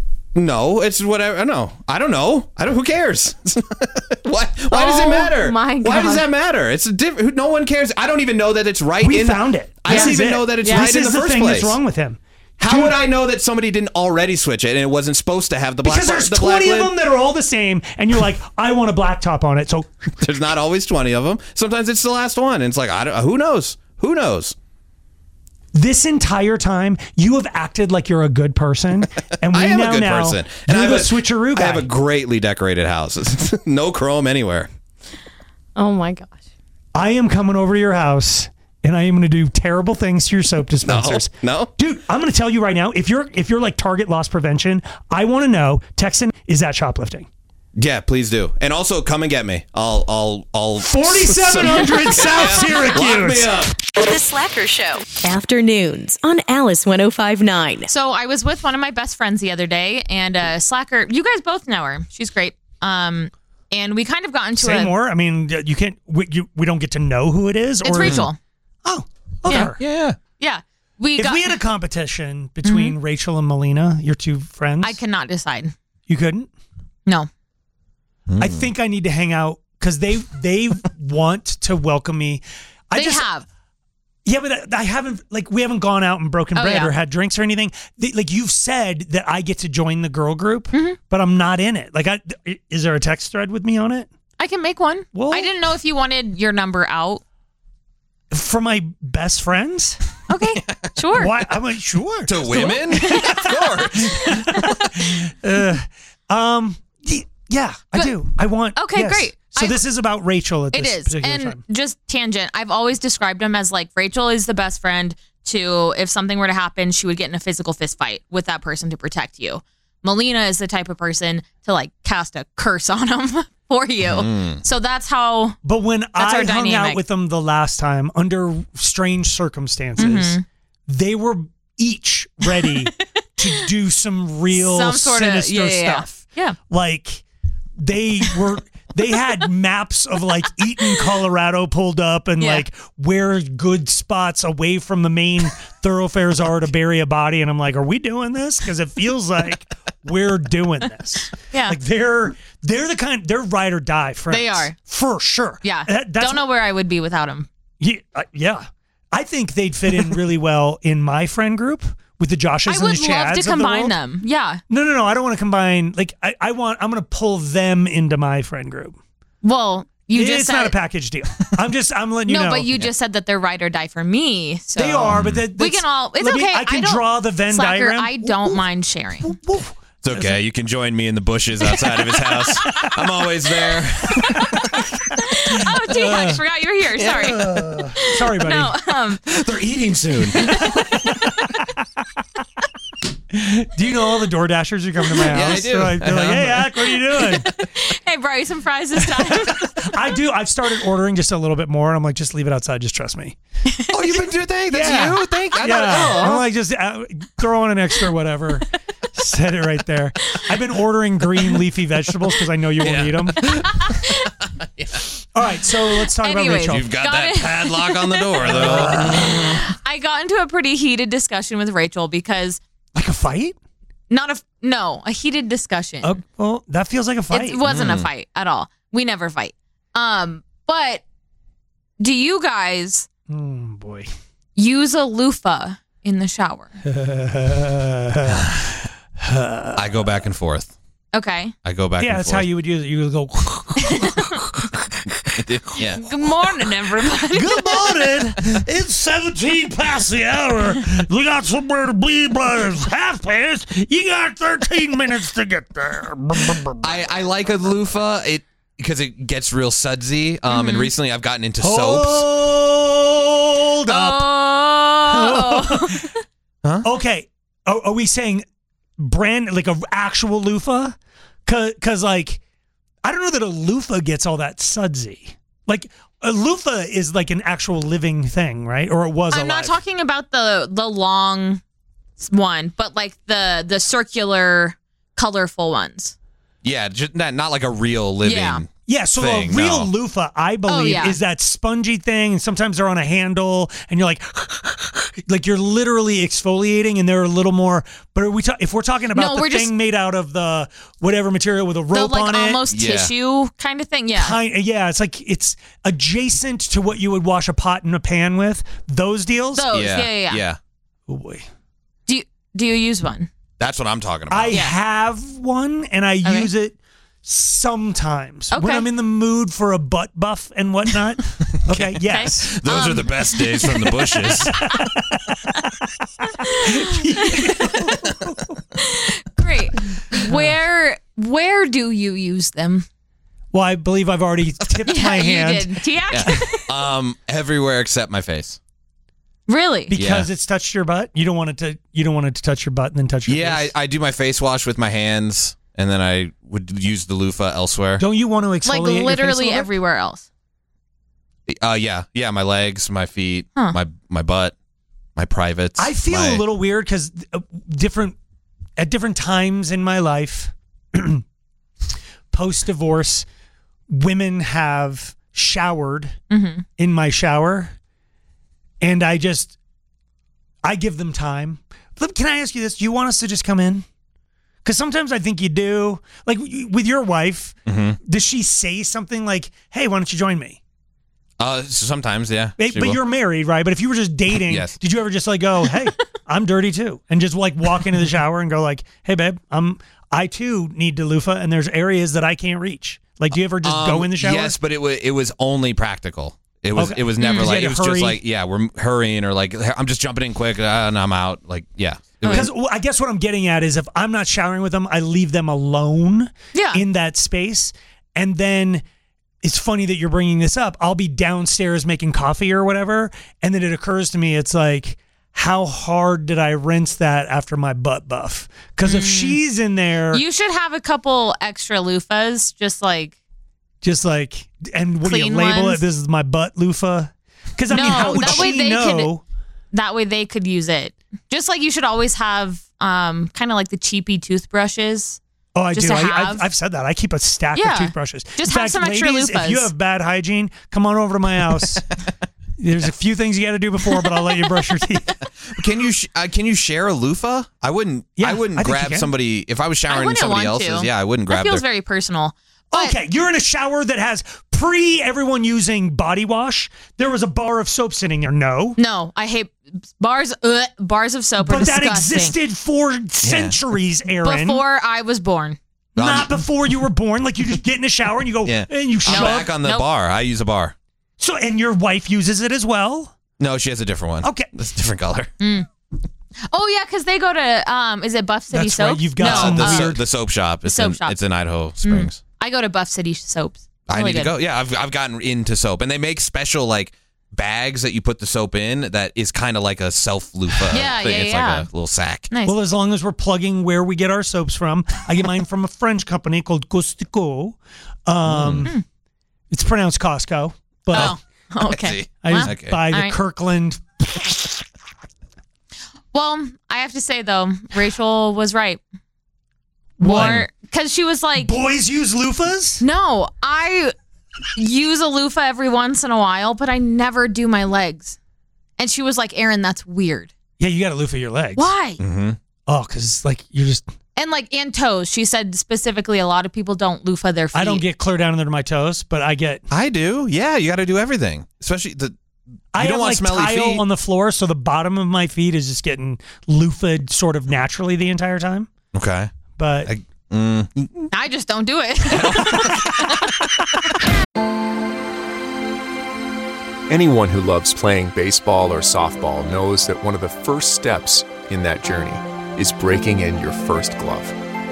No, it's whatever. No, I don't know. I don't. Who cares? why? Why does it Oh matter? my Why does God. that matter? It's a different. No one cares. I don't even know that it's right. We in, found it. I This don't is even it. know that it's Yeah. right This in is the the first thing place. that's wrong with him. How would I know that somebody didn't already switch it and it wasn't supposed to have the black? Because there's the black twenty of lid? them that are all the same, and you're like, I want a black top on it. So There's not always twenty of them. Sometimes it's the last one, and it's like, I don't. Who knows? Who knows? this entire time, you have acted like you're a good person, and we I am now a good know person. you're I have the a- switcheroo I guy. have a greatly decorated house. No chrome anywhere. Oh my gosh. I am coming over to your house, and I am going to do terrible things to your soap dispensers. No, dude, I'm going to tell you right now. If you're if you're like Target loss prevention, I want to know. Texan, is that shoplifting? Yeah, please do. And also, come and get me. I'll, I'll, I'll. forty-seven hundred South Syracuse. Lock me up. The Slacker Show. Afternoons on Alice one oh five point nine. So I was with one of my best friends the other day, and uh, Slacker, you guys both know her. She's great. Um, and we kind of got into Say a. more. I mean, you can't. We, you, we don't get to know who it is. It's or Rachel. Oh, love Yeah. her. Yeah. Yeah. We if got, we had a competition between mm-hmm. Rachel and Melina, your two friends, I cannot decide. You couldn't? No. Mm. I think I need to hang out because they they want to welcome me. I they just, have. Yeah, but I haven't, like, we haven't gone out and broken Oh, bread yeah. or had drinks or anything. They, like, you've said that I get to join the girl group, Mhm. but I'm not in it. Like, I, is there a text thread with me on it? I can make one. Well, I didn't know if you wanted your number out. For my best friends? Okay, sure. Why? I'm like, sure. To women? Of course. uh, um, y- yeah, I But- do. I want. Okay, yes. great. So I- this is about Rachel at It this is. particular And time. just tangent, I've always described him as like Rachel is the best friend to if something were to happen, she would get in a physical fist fight with that person to protect you. Melina is the type of person to like cast a curse on him for you. Mm. So that's how. But when That's I our hung dynamic. out with them the last time under strange circumstances, Mhm. they were each ready to do some real Some sorta- sinister yeah, yeah, yeah. stuff. Yeah. Like they were they had maps of like Eaton, Colorado pulled up and Yeah. like where good spots away from the main thoroughfares are to bury a body. And I'm like, are we doing this? Because it feels like we're doing this. Yeah. Like they're they're the kind they're ride or die friends. They are. For sure. Yeah. That- that's Don't know where I would be without him. Yeah, uh, yeah. I think they'd fit in really well in my friend group with the Joshes I and would the Chads love to of the combine world. them. Yeah. No, no, no. I don't want to combine. Like, I, I want. I'm going to pull them into my friend group. Well, you it's just said. not a package deal. I'm just. I'm letting you no, know. but you just said that they're ride or die for me. So They are, but that, we that's- can all. It's let me- okay. I can don't- draw the Venn Slacker, diagram. I don't mind sharing. It's okay. You can join me in the bushes outside of his house. I'm always there. Oh, T-Hax, forgot you were here. Sorry. Uh, sorry, buddy. No, um, They're eating soon. Do you know all the Door Dashers who come to my house? Yeah, I do. They're like, they're like, hey, Ak, what are you doing? hey, brought you some fries this time. I do. I've started ordering just a little bit more, and I'm like, just leave it outside. Just trust me. Oh, you've been doing that? That's Yeah. you? Thank you. Yeah, I'm Oh. like just uh, throw in an extra whatever. Set it right there. I've been ordering green leafy vegetables because I know you will Yeah. need them. All right, so let's talk Anyways, about Rachel. You've got, Got that it. padlock on the door, though. I got into a pretty heated discussion with Rachel because Like a fight? not a no, a heated discussion. Oh, well, that feels like a fight. It wasn't Mm. a fight at all. We never fight. Um, but do you guys Oh boy. use a loofah in the shower? I go back and forth. Okay. I go back yeah, and that's forth. how you would use it. You would go. Yeah. Good morning, everybody. Good morning. It's seventeen past the hour. We got somewhere to be by half past. You got thirteen minutes to get there. I, I like a loofah it because it gets real sudsy. Um, And recently I've gotten into soaps. Hold up. Oh. Okay. Are, are we saying brand like a actual loofah? Cause, Cause like I don't know that a loofah gets all that sudsy. Like a loofah is like an actual living thing, right? Or it was. I'm alive. not talking about the the long one, but like the the circular, colorful ones. Yeah, just not, not like a real living. Yeah. Yeah, so thing, a real no. loofah, I believe, Oh, yeah. is that spongy thing, and sometimes they're on a handle, and you're like, like you're literally exfoliating, and they're a little more. But are we ta- if we're talking about No, the we're thing just- made out of the whatever material with a The rope like on almost it, Yeah. tissue kind of thing. Yeah. kind, yeah, it's like it's adjacent to what you would wash a pot in a pan with. Those deals. Those. Yeah. Yeah. Yeah. yeah. Oh boy, Do you, do you use one? That's what I'm talking about. I Yeah. have one, and I Okay. use it sometimes when Okay. I'm in the mood for a butt buff and whatnot. Okay, yes. Those Um, are the best days from the bushes. Great. Where where do you use them? Well, I believe I've already tipped my hand. You did. Tiak? Yeah. Um, everywhere except my face. Really? Because Yeah. it's touched your butt. You don't want it to. You don't want it to touch your butt and then touch your Yeah, I, face. I do my face wash with my hands, and then I would use the loofah elsewhere. Don't you want to exfoliate Like your face a literally little bit? everywhere else. Uh, yeah, yeah, my legs, my feet, Huh. my my butt, my privates. I feel my- a little weird because different at different times in my life, post divorce, women have showered Mm-hmm. in my shower, and I just I give them time. But can I ask you this? Do you want us to just come in? Because sometimes I think you do. Like with your wife, Mm-hmm. does she say something like, hey, why don't you join me? Uh, sometimes, yeah. But, she but will. you're married, right? But if you were just dating, Yes. did you ever just like go, hey, I'm dirty too? And just like walk into the shower and go like, hey, babe, I'm, I too need to loofah and there's areas that I can't reach. Like, do you ever just Um, go in the shower? Yes, but it was it was only practical. It was Okay. it was never Mm. like You it had was to just hurry? like yeah we're hurrying or like I'm just jumping in quick uh, and I'm out like yeah. It was- Because well, I guess what I'm getting at is if I'm not showering with them, I leave them alone Yeah. in that space. And then it's funny that you're bringing this up. I'll be downstairs making coffee or whatever. And then it occurs to me, it's like, how hard did I rinse that after my butt buff? Because if she's in there, You should have a couple extra loofahs, just like just like, and what do you Clean label ones? it? This is my butt loofah. Because I no, mean, how would that way she they know? could. That way they could use it. Just like you should always have, um, kind of like the cheapy toothbrushes. Oh, I just do. to I, have. I've, I've said that. I keep a stack Yeah. of toothbrushes. Just In have fact, some extra ladies, if you loofahs. have bad hygiene, come on over to my house. There's a few things you got to do before, but I'll let you brush your teeth. Can you sh- uh, can you share a loofah? I wouldn't. Yeah, I wouldn't I think you grab can. somebody if I was I showering in wouldn't somebody want else's. to. Yeah, I wouldn't grab That feels their. very personal. Okay, you're in a shower that has pre everyone using body wash. There was a bar of soap sitting there. No. No, I hate bars. Uh, bars of soap are But that disgusting. existed for centuries, Aaron. Before I was born. Not before you were born. Like you just get in the shower and you go Yeah. and you I'm shove. back on the Nope. bar. I use a bar. So and your wife uses it as well. No, she has a different one. Okay, it's a different color. Oh yeah, because they go to um, is it Buff City That's Soap? right, you've got no, some the, uh, so, the soap shop. It's soap in, shop. It's in Idaho Springs. I go to Buff City Soaps. I Really need to good. go. Yeah, I've I've gotten into soap, and they make special like bags that you put the soap in. That is kind of like a self loofah. Yeah, thing. yeah, It's yeah. like a little sack. Nice. Well, as long as we're plugging where we get our soaps from, I get mine from a French company called Costico. Um, Mm. It's pronounced Costco, but Oh, okay. I just Well, buy the all right. Kirkland. Well, I have to say though, Rachel was right. What? More because she was like, boys use loofahs. No, I use a loofah every once in a while, but I never do my legs. And she was like, Aaron, that's weird. Yeah, you got to loofah your legs. Why? Mm-hmm. Oh, because like you're just. And like and toes. She said specifically, a lot of people don't loofah their feet. I don't get clear down under my toes, but I get. I do. Yeah, you got to do everything, especially the. You I don't have want like smelly tile feet. on the floor, so the bottom of my feet is just getting loofah'd sort of naturally the entire time. Okay. But I, mm, I just don't do it. Anyone who loves playing baseball or softball knows that one of the first steps in that journey is breaking in your first glove.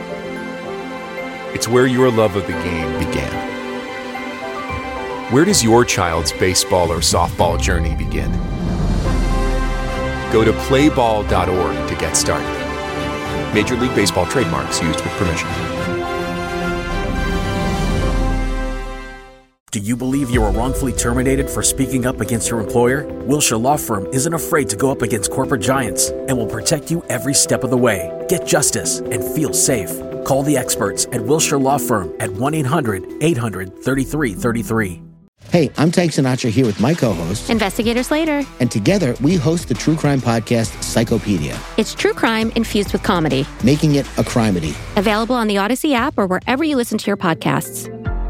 It's where your love of the game began. Where does your child's baseball or softball journey begin? Go to play ball dot org to get started. Major League Baseball trademarks used with permission. Do you believe you were wrongfully terminated for speaking up against your employer? Wilshire Law Firm isn't afraid to go up against corporate giants and will protect you every step of the way. Get justice and feel safe. Call the experts at Wilshire Law Firm at one eight hundred eight hundred thirty-three thirty-three. Hey, I'm Tank Sinatra here with my co-host, Investigator Slater. and together we host the true crime podcast, Psychopedia, It's true crime infused with comedy. making it a crimedy. Available on the Odyssey app or wherever you listen to your podcasts.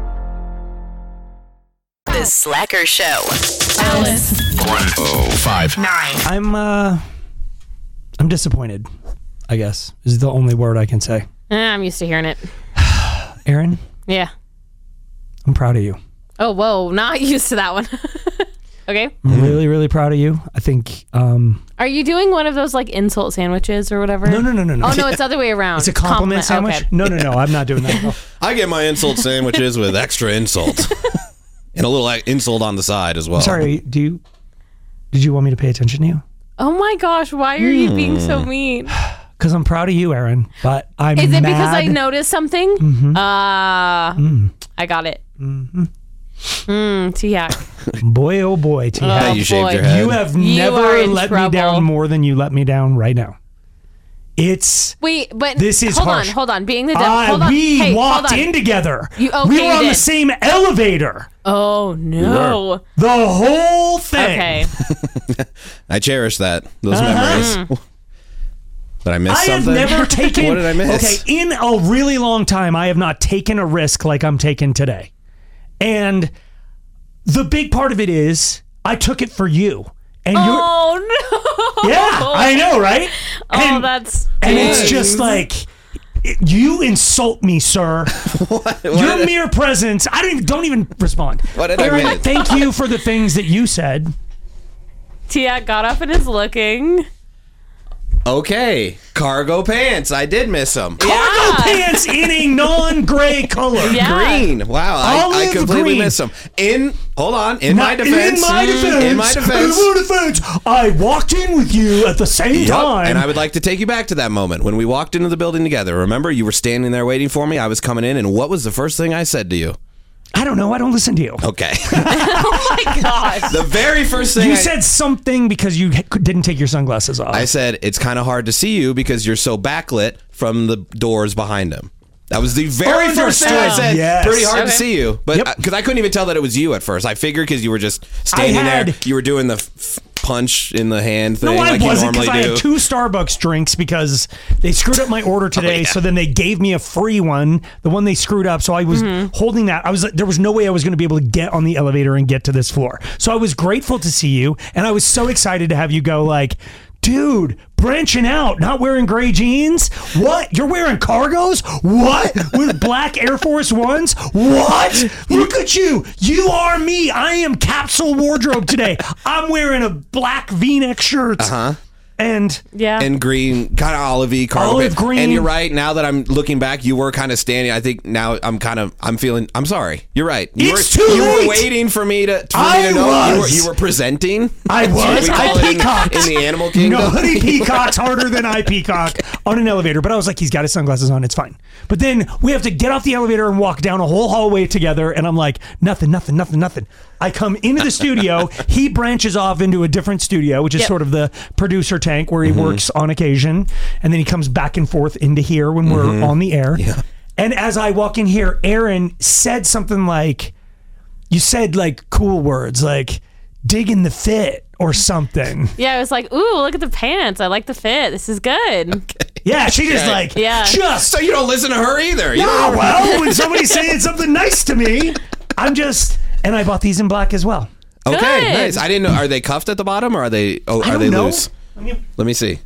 The Slacker Show. Alice. one oh five Nine. I'm uh, I'm disappointed. I guess is the only word I can say. Eh, I'm used to hearing it. Aaron, Yeah. I'm proud of you. Oh, whoa. Not used to that one. Okay. I'm really, really proud of you. I think. Um, Are you doing one of those like insult sandwiches or whatever? No, no, no, no, no. Oh, no, it's the other way around. it's a compliment, sandwich. Okay. No, no, no. I'm not doing that. I get my insult sandwiches with extra insult and a little like, insult on the side as well. Sorry. Do you? Did you want me to pay attention to you? Oh my gosh, why are you being so Hmm. mean? Because I'm proud of you, Aaron. But I'm. Is it mad. because I noticed something? Mhm. Uh, Mm. I got it. Mhm. Mm, T-hack. Boy, oh boy, T. Oh, you shaved boy. your head. You have You are never in let trouble. me down more than you let me down right now. It's Wait, but this is hold harsh. on, hold on. Being the devil, Uh, hold on. we hey, walked hold on. in together. You, okay, we were you on did. the same elevator. Oh no! The whole thing. Okay. I cherish that those Uh-huh. memories. Did I miss I something? have never taken. What did I miss? Okay, in a really long time, I have not taken a risk like I'm taking today, and the big part of it is I took it for you. And you're, oh no! yeah, I know, right? Oh, and, that's and it's dang. just like you insult me, sir. what, Your what, mere presence. I don't even, don't even respond. What did I Aaron, miss? thank you for the things that you said. Tiak got up and is looking. Okay, cargo pants. I did miss them. Cargo pants in a non-gray color. Yeah. Green. Wow, I, I Olive completely green. missed them. In hold on, in Now, my defense, In my defense. in my defense, In my defense. I walked in with you at the same Yep, time. and I would like to take you back to that moment when we walked into the building together. Remember, you were standing there waiting for me. I was coming in, and what was the first thing I said to you? I don't know. I don't listen to you. Okay. Oh my gosh! The very first thing You I, said something because you h- didn't take your sunglasses off. I said, it's kind of hard to see you because you're so backlit from the doors behind him. That was the very Oh, first thing I understood. said. Yes. Pretty hard Okay. to see you, but Yep. because I couldn't even tell that it was you at first. I figured because you were just standing had- there, you were doing the f- punch in the hand thing No, I like you wasn't normally because I do. had two Starbucks drinks because they screwed up my order today. Oh, yeah. So then they gave me a free one, the one they screwed up. So I was holding that. I was there was no way I was going to be able to get on the elevator and get to this floor. So I was grateful to see you, and I was so excited to have you go like, dude, branching out, not wearing gray jeans. What? You're wearing cargos? What? With black Air Force Ones? What? Look at you. You are me. I am capsule wardrobe today. I'm wearing a black V-neck shirt. Uh-huh. And Yeah. And green, kind of olivey, cargo Olive pants. green. And you're right. Now that I'm looking back, you were kind of standing. I think now I'm kind of. I'm feeling. I'm sorry. You're right. You It's were, too You late. were waiting for me to. For I me to know you were, was. you were presenting. I That's what was. we I call it in- peacocked. in, the animal kingdom. Nobody peacocks harder than I peacock on an elevator. But I was like, he's got his sunglasses on. It's fine. But then we have to get off the elevator and walk down a whole hallway together. And I'm like, nothing, nothing, nothing, nothing. I come into the studio. He branches off into a different studio, which is Yep. sort of the producer tank where he works on occasion. And then he comes back and forth into here when we're on the air. Yeah. And as I walk in here, Aaron said something like, you said like cool words like digging the fit or something. Yeah, I was like, ooh, look at the pants. I like the fit. This is good. Yeah, she just Okay. like, Yeah. just. So you don't listen to her either. You No, don't- well, when somebody's saying something nice to me, I'm just, and I bought these in black as well. Okay, Good. nice. I didn't know. Are they cuffed at the bottom, or are they? Oh, I are don't they know. loose? I mean, Let me see.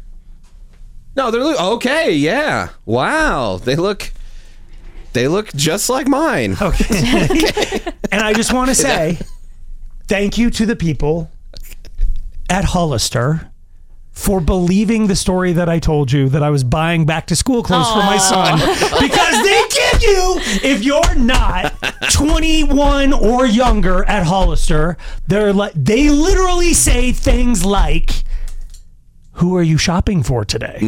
No, they're loose. Okay, yeah. Wow, they look. They look just like mine. okay. And I just want to say thank you to the people at Hollister for believing the story that I told you that I was buying back to school clothes for my son, because they give you, if you're not twenty-one or younger at Hollister, they're like, they literally say things like, who are you shopping for today?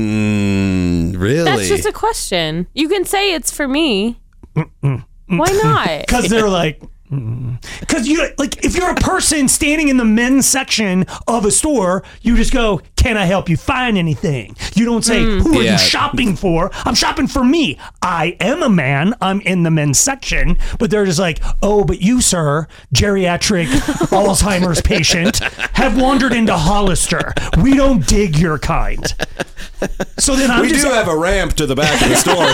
Mm, really? That's just a question. You can say it's for me. Why not? Because they're like, because you like, if you're a person standing in the men's section of a store, you just go, "Can I help you find anything?" You don't say, "Who are Yeah. you shopping for?" I'm shopping for me. I am a man. I'm in the men's section, but they're just like, "Oh, but you, sir, geriatric Alzheimer's patient, have wandered into Hollister. We don't dig your kind." So then I'm we just do have a ramp to the back of the store,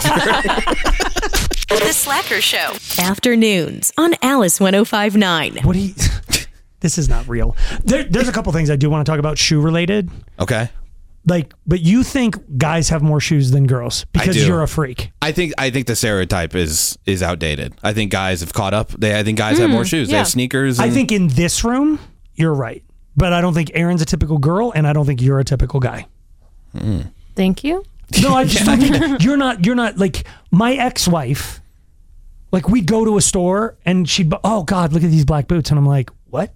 sir. The Slacker Show. Afternoons on Alice one oh five point nine. What do you? This is not real. There, there's a couple things I do want to talk about shoe related. Okay. Like, but you think guys have more shoes than girls because do. you're a freak. I think I think the stereotype is is outdated. I think guys have caught up. They I think guys have more shoes. They yeah. have sneakers. I and- think in this room, you're right. But I don't think Aaron's a typical girl, and I don't think you're a typical guy. Thank you. No, I just don't think you're not. You're not like my ex-wife. Like, we'd go to a store and she'd, be, oh God, look at these black boots, and I'm like, what?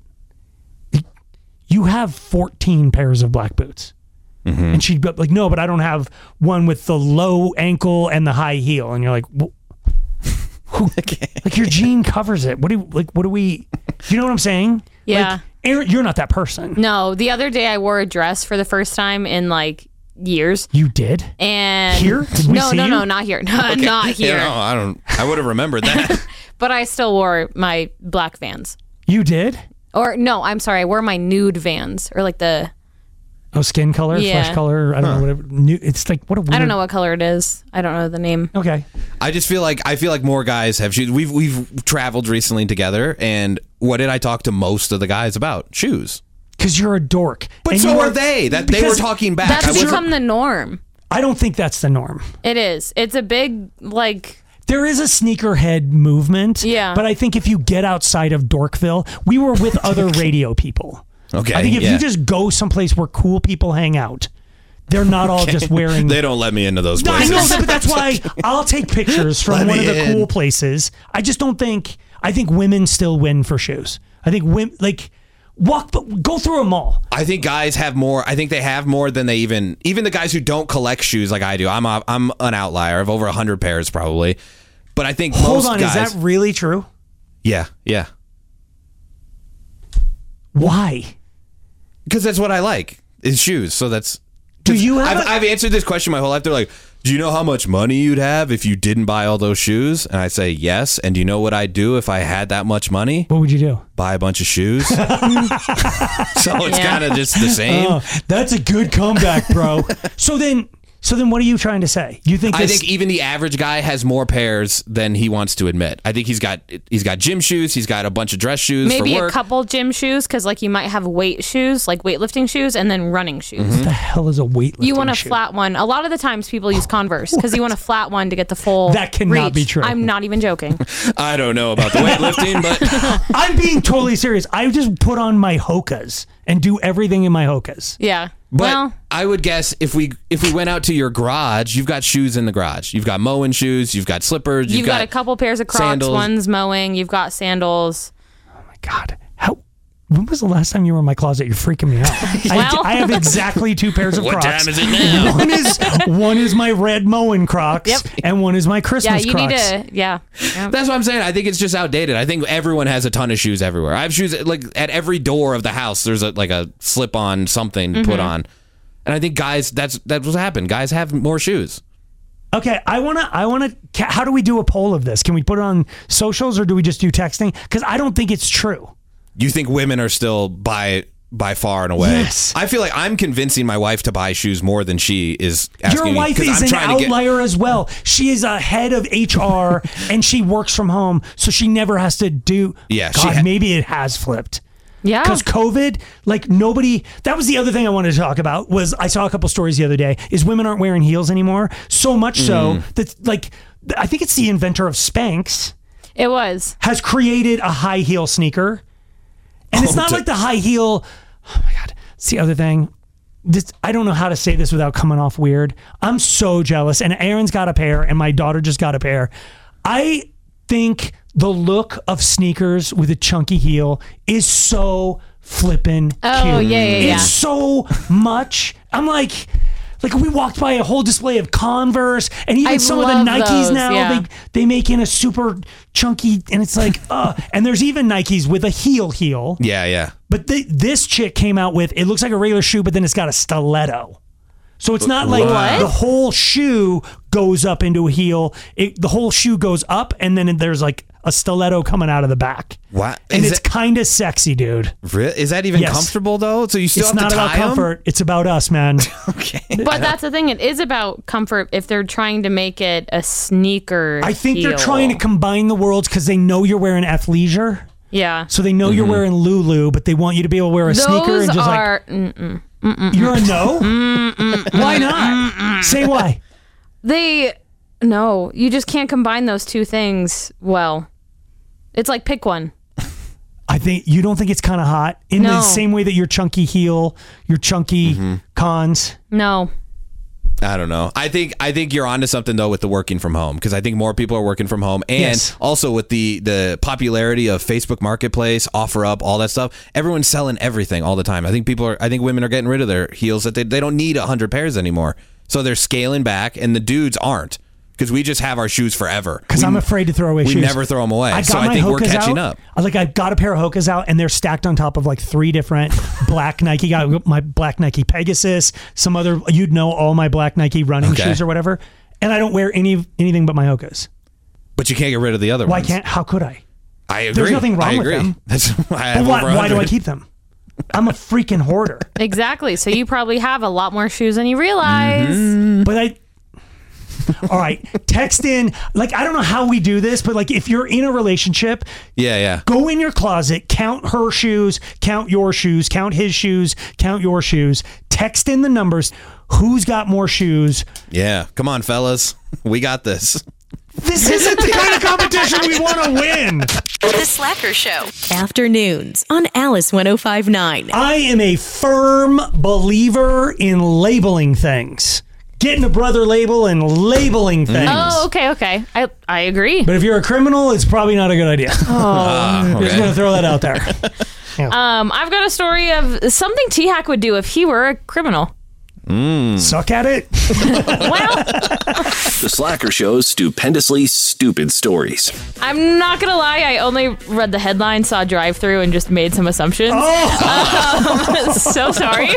You have fourteen pairs of black boots. Mm-hmm. And she'd be like, no, but I don't have one with the low ankle and the high heel. And you're like, well, who, like your jean covers it. What do you, like? What do we? You know what I'm saying? Yeah. Like, Aaron, you're not that person. No, the other day I wore a dress for the first time in like years. You did? And Here? Did we no, see no, you? no, not here. No, Okay. not here. Yeah, no, I don't. I would have remembered that. But I still wore my black Vans. You did? Or no, I'm sorry. I wore my nude Vans, or like the. Oh, skin color, Yeah. flesh color. I don't Huh. know whatever. New, it's like what a weird. I don't know what color it is. I don't know the name. Okay. I just feel like I feel like more guys have shoes. We've we've traveled recently together, and what did I talk to most of the guys about? Shoes. Because you're a dork. But And so you are they. That they were because talking back. That's I wasn't- become the norm. I don't think that's the norm. It is. It's a big like. There is a sneakerhead movement. Yeah. But I think if you get outside of Dorkville, we were with other radio people. Okay, I think if yeah. you just go someplace where cool people hang out, they're not all just wearing. They don't let me into those No, I places. know that, but that's why I'll take pictures from Let one me of the in. cool places. I just don't think. I think women still win for shoes. I think women like walk, go through a mall. I think guys have more. I think they have more than they even. Even the guys who don't collect shoes like I do. I'm a, I'm an outlier. I have over a hundred pairs probably. But I think Hold most on, guys. is that really true? Yeah, yeah. Why? Because that's what I like is shoes. So that's. Do you have? I've, a- I've answered this question my whole life. They're like, "Do you know how much money you'd have if you didn't buy all those shoes?" And I say yes. And do you know what I'd do if I had that much money? What would you do? Buy a bunch of shoes. So it's Yeah. kind of just the same. Oh, that's a good comeback, bro. so then, so then, what are you trying to say? You think I this, think even the average guy has more pairs than he wants to admit. I think he's got he's got gym shoes. He's got a bunch of dress shoes Maybe for a work. couple gym shoes, because like you might have weight shoes, like weightlifting shoes, and then running shoes. Mm-hmm. what the hell is a weightlifting You want a shoe? flat one. A lot of the times people use Converse because you want a flat one to get the full. That cannot reach. be true. I'm not even joking. I don't know about the weightlifting, but I'm being totally serious. I just put on my Hokas and do everything in my Hokas. Yeah. but well, I would guess if we if we went out to your garage, you've got shoes in the garage. You've got mowing shoes. You've got slippers. you've, You've, got, a couple pairs of Crocs. sandals. One's mowing. You've got sandals. God, how? When was the last time you were in my closet? You're freaking me out. Well- I, I have exactly two pairs of What Crocs. time is it now? One is one is my red Moen Crocs, Yep. and one is my Christmas Yeah, you Crocs. need to. Yeah. yeah. That's what I'm saying. I think it's just outdated. I think everyone has a ton of shoes everywhere. I have shoes like at every door of the house. There's a like a slip on something to Mm-hmm. put on, and I think guys, that's that's what's happened. Guys have more shoes. Okay, I wanna, I wanna. ca- How do we do a poll of this? Can we put it on socials or do we just do texting? Because I don't think it's true. You think women are still by by far and away? Yes. I feel like I'm convincing my wife to buy shoes more than she is asking Your me, wife 'cause is I'm an trying to get- outlier as well. She is a head of H R and she works from home, so she never has to do. Yeah, she God, ha- maybe it has flipped. Yeah. Because COVID, like nobody, that was the other thing I wanted to talk about was I saw a couple stories the other day is women aren't wearing heels anymore. So much so Mm. that like, I think it's the inventor of Spanx It was. has created a high heel sneaker. And it's Oh, not to- like the high heel. Oh my God. It's the other thing. This, I don't know how to say this without coming off weird. I'm so jealous. And Aaron's got a pair and my daughter just got a pair. I think the look of sneakers with a chunky heel is so flippin' Oh, cute. yeah, yeah, yeah. It's so much. I'm like, like we walked by a whole display of Converse and even I some of the love Nikes those, now. yeah. They they make in a super chunky, and it's like, uh, and there's even Nikes with a heel heel. Yeah, yeah. But they, this chick came out with, it looks like a regular shoe, but then it's got a stiletto. So it's not like What? the whole shoe goes up into a heel. It, the whole shoe goes up, and then there's like a stiletto coming out of the back. What? And Is it's that- kind of sexy, dude. Re- Is that even Yes. comfortable though? So you still It's have not to tie about 'em? comfort. It's about us, man. Okay. But that's the thing. It is about comfort if they're trying to make it a sneaker. I think they're heel. trying to combine the worlds because they know you're wearing athleisure. Yeah. So they know you're wearing Lulu, but they want you to be able to wear a Those sneaker and just are. mm-mm, mm-mm, like, you're a no? mm-mm, Why not? Say why. They. No, you just can't combine those two things well. It's like pick one. I think you don't think it's kind of hot in the No. same way that your chunky heel, your chunky cons. No. I don't know. I think I think you're onto something though with the working from home because I think more people are working from home, and Yes. also with the the popularity of Facebook Marketplace, OfferUp, all that stuff. Everyone's selling everything all the time. I think people are. I think women are getting rid of their heels that they they don't need a hundred pairs anymore. So they're scaling back, and the dudes aren't because we just have our shoes forever. Because I'm afraid to throw away we shoes. We never throw them away. I got so my I think we're Hokas catching out. up. I like I got a pair of Hokas out, and they're stacked on top of like three different black Nike. Got my black Nike Pegasus, some other you'd know all my black Nike running Okay. shoes or whatever, and I don't wear any anything but my Hokas. But you can't get rid of the other Why ones. can't? How could I? I agree. There's nothing wrong I with agree. them. That's why I But have why, over why do I one hundred. keep them? I'm a freaking hoarder. Exactly. So you probably have a lot more shoes than you realize. Mm-hmm. But I. All right, text in. Like, I don't know how we do this, but like, if you're in a relationship, Yeah, yeah. go in your closet, count her shoes, count your shoes, count his shoes, count your shoes. Text in the numbers. Who's got more shoes? Yeah. Come on, fellas. We got this. This isn't the kind of competition we want to win. The Slacker Show. Afternoons on Alice one oh five point nine. I am a firm believer in labeling things. Getting a brother label and labeling things. Oh, okay, okay. I I agree. But if you're a criminal, it's probably not a good idea. Oh. Just going to throw that out there. Um, I've got a story of something T-Hack would do if he were a criminal. Mm. Suck at it. The Slacker Show's stupendously stupid stories. I'm not gonna lie, I only read the headline, saw drive-through, and just made some assumptions. Oh! Um, so sorry.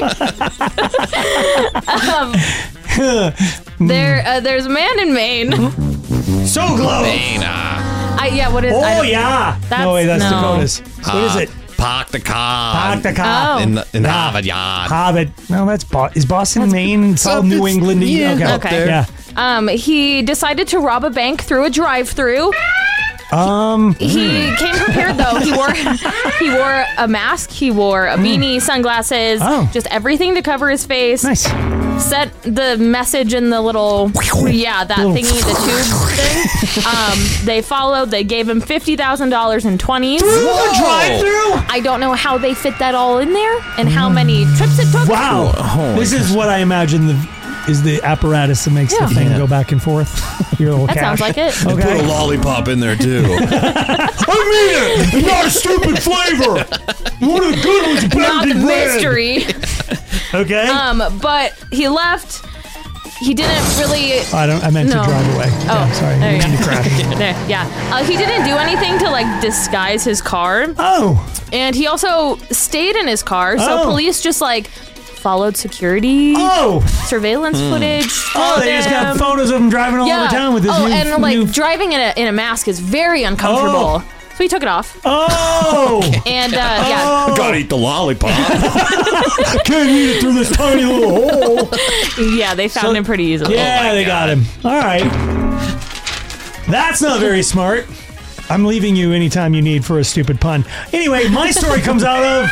um, there, uh, there's a man in Maine. So close. Maine. uh, I, yeah, what is? Oh, I don't- yeah. That's, no, wait, that's no. Dakota's. What is it? Park the car. Park the car. Oh. In, the, in Yeah. Harvard Yard. Harvard. No, that's Bo- is Boston, Maine, South up- New it's- England. yeah, okay. up there. Yeah. Um, he decided to rob a bank through a drive-through. Um. He came prepared though. He wore he wore a mask, he wore a beanie, sunglasses, Oh. just everything to cover his face. Nice. Set the message in the little yeah that Little- thingy, the tube thing. Um, they followed. They gave him fifty thousand dollars in twenties. Through the drive-through? I don't know how they fit that all in there and how many trips it took. Wow. Oh, this my is what I imagine the is the apparatus that makes Yeah. the thing Yeah. go back and forth. Your little That cash. sounds like it. And Okay. put a lollipop in there, too. I mean it! Not a stupid flavor! One of the good ones, Not the blended red. mystery. Okay? Um, but he left. He didn't really. I don't. I meant No. to drive away. Oh, Yeah, sorry. there you Didn't mean to go. crash. There, yeah. Uh, he didn't do anything to like disguise his car, Oh. and he also stayed in his car. So Oh. police just like followed security, Oh. surveillance footage. Oh, followed they just got him. photos of him driving all yeah. over town with this oh, new. and like new- driving in a in a mask is very uncomfortable. Oh. So he took it off, Oh. and uh, yeah, Oh. Gotta eat the lollipop. Can't eat it through this tiny little hole. yeah, they found So- him pretty easily. Yeah, they got him. All right. That's not very smart. I'm leaving you anytime you need for a stupid pun. Anyway, my story comes out of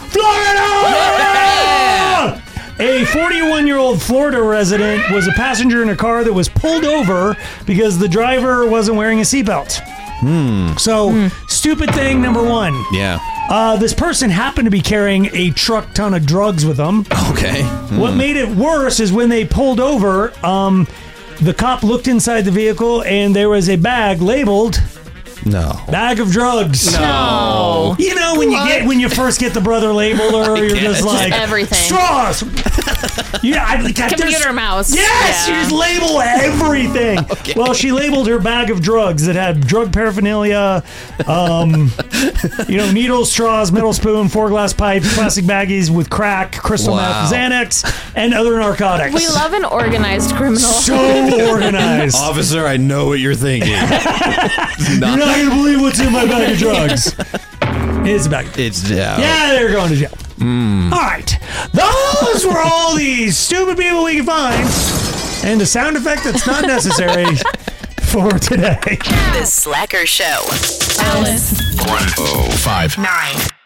Florida! A forty-one-year-old Florida resident was a passenger in a car that was pulled over because the driver wasn't wearing a seatbelt. Hmm. So, stupid thing number one. Yeah. Uh, this person happened to be carrying a truck ton of drugs with them. Okay. What Hmm. made it worse is when they pulled over, um, the cop looked inside the vehicle and there was a bag labeled No. bag of drugs. No. You know when you get when you first get the brother labeler, you're guess. just Just like everything. straws. Yeah, I, like, I Computer just- mouse. Yes, Yeah. you just label everything. Okay. Well, she labeled her bag of drugs that had drug paraphernalia, um, you know, needles, straws, metal spoon, four glass pipes, plastic baggies with crack, crystal Wow. meth, Xanax, and other narcotics. We love an organized criminal. So organized. Officer, I know what you're thinking. You're Not- not gonna believe what's in my bag of drugs. It's a bag. of- It's yeah. Yeah, they're going to jail. Mm. All right, those were all these stupid people we could find, and the sound effect that's not necessary for today. The Slacker Show. Alice. one oh five Nine.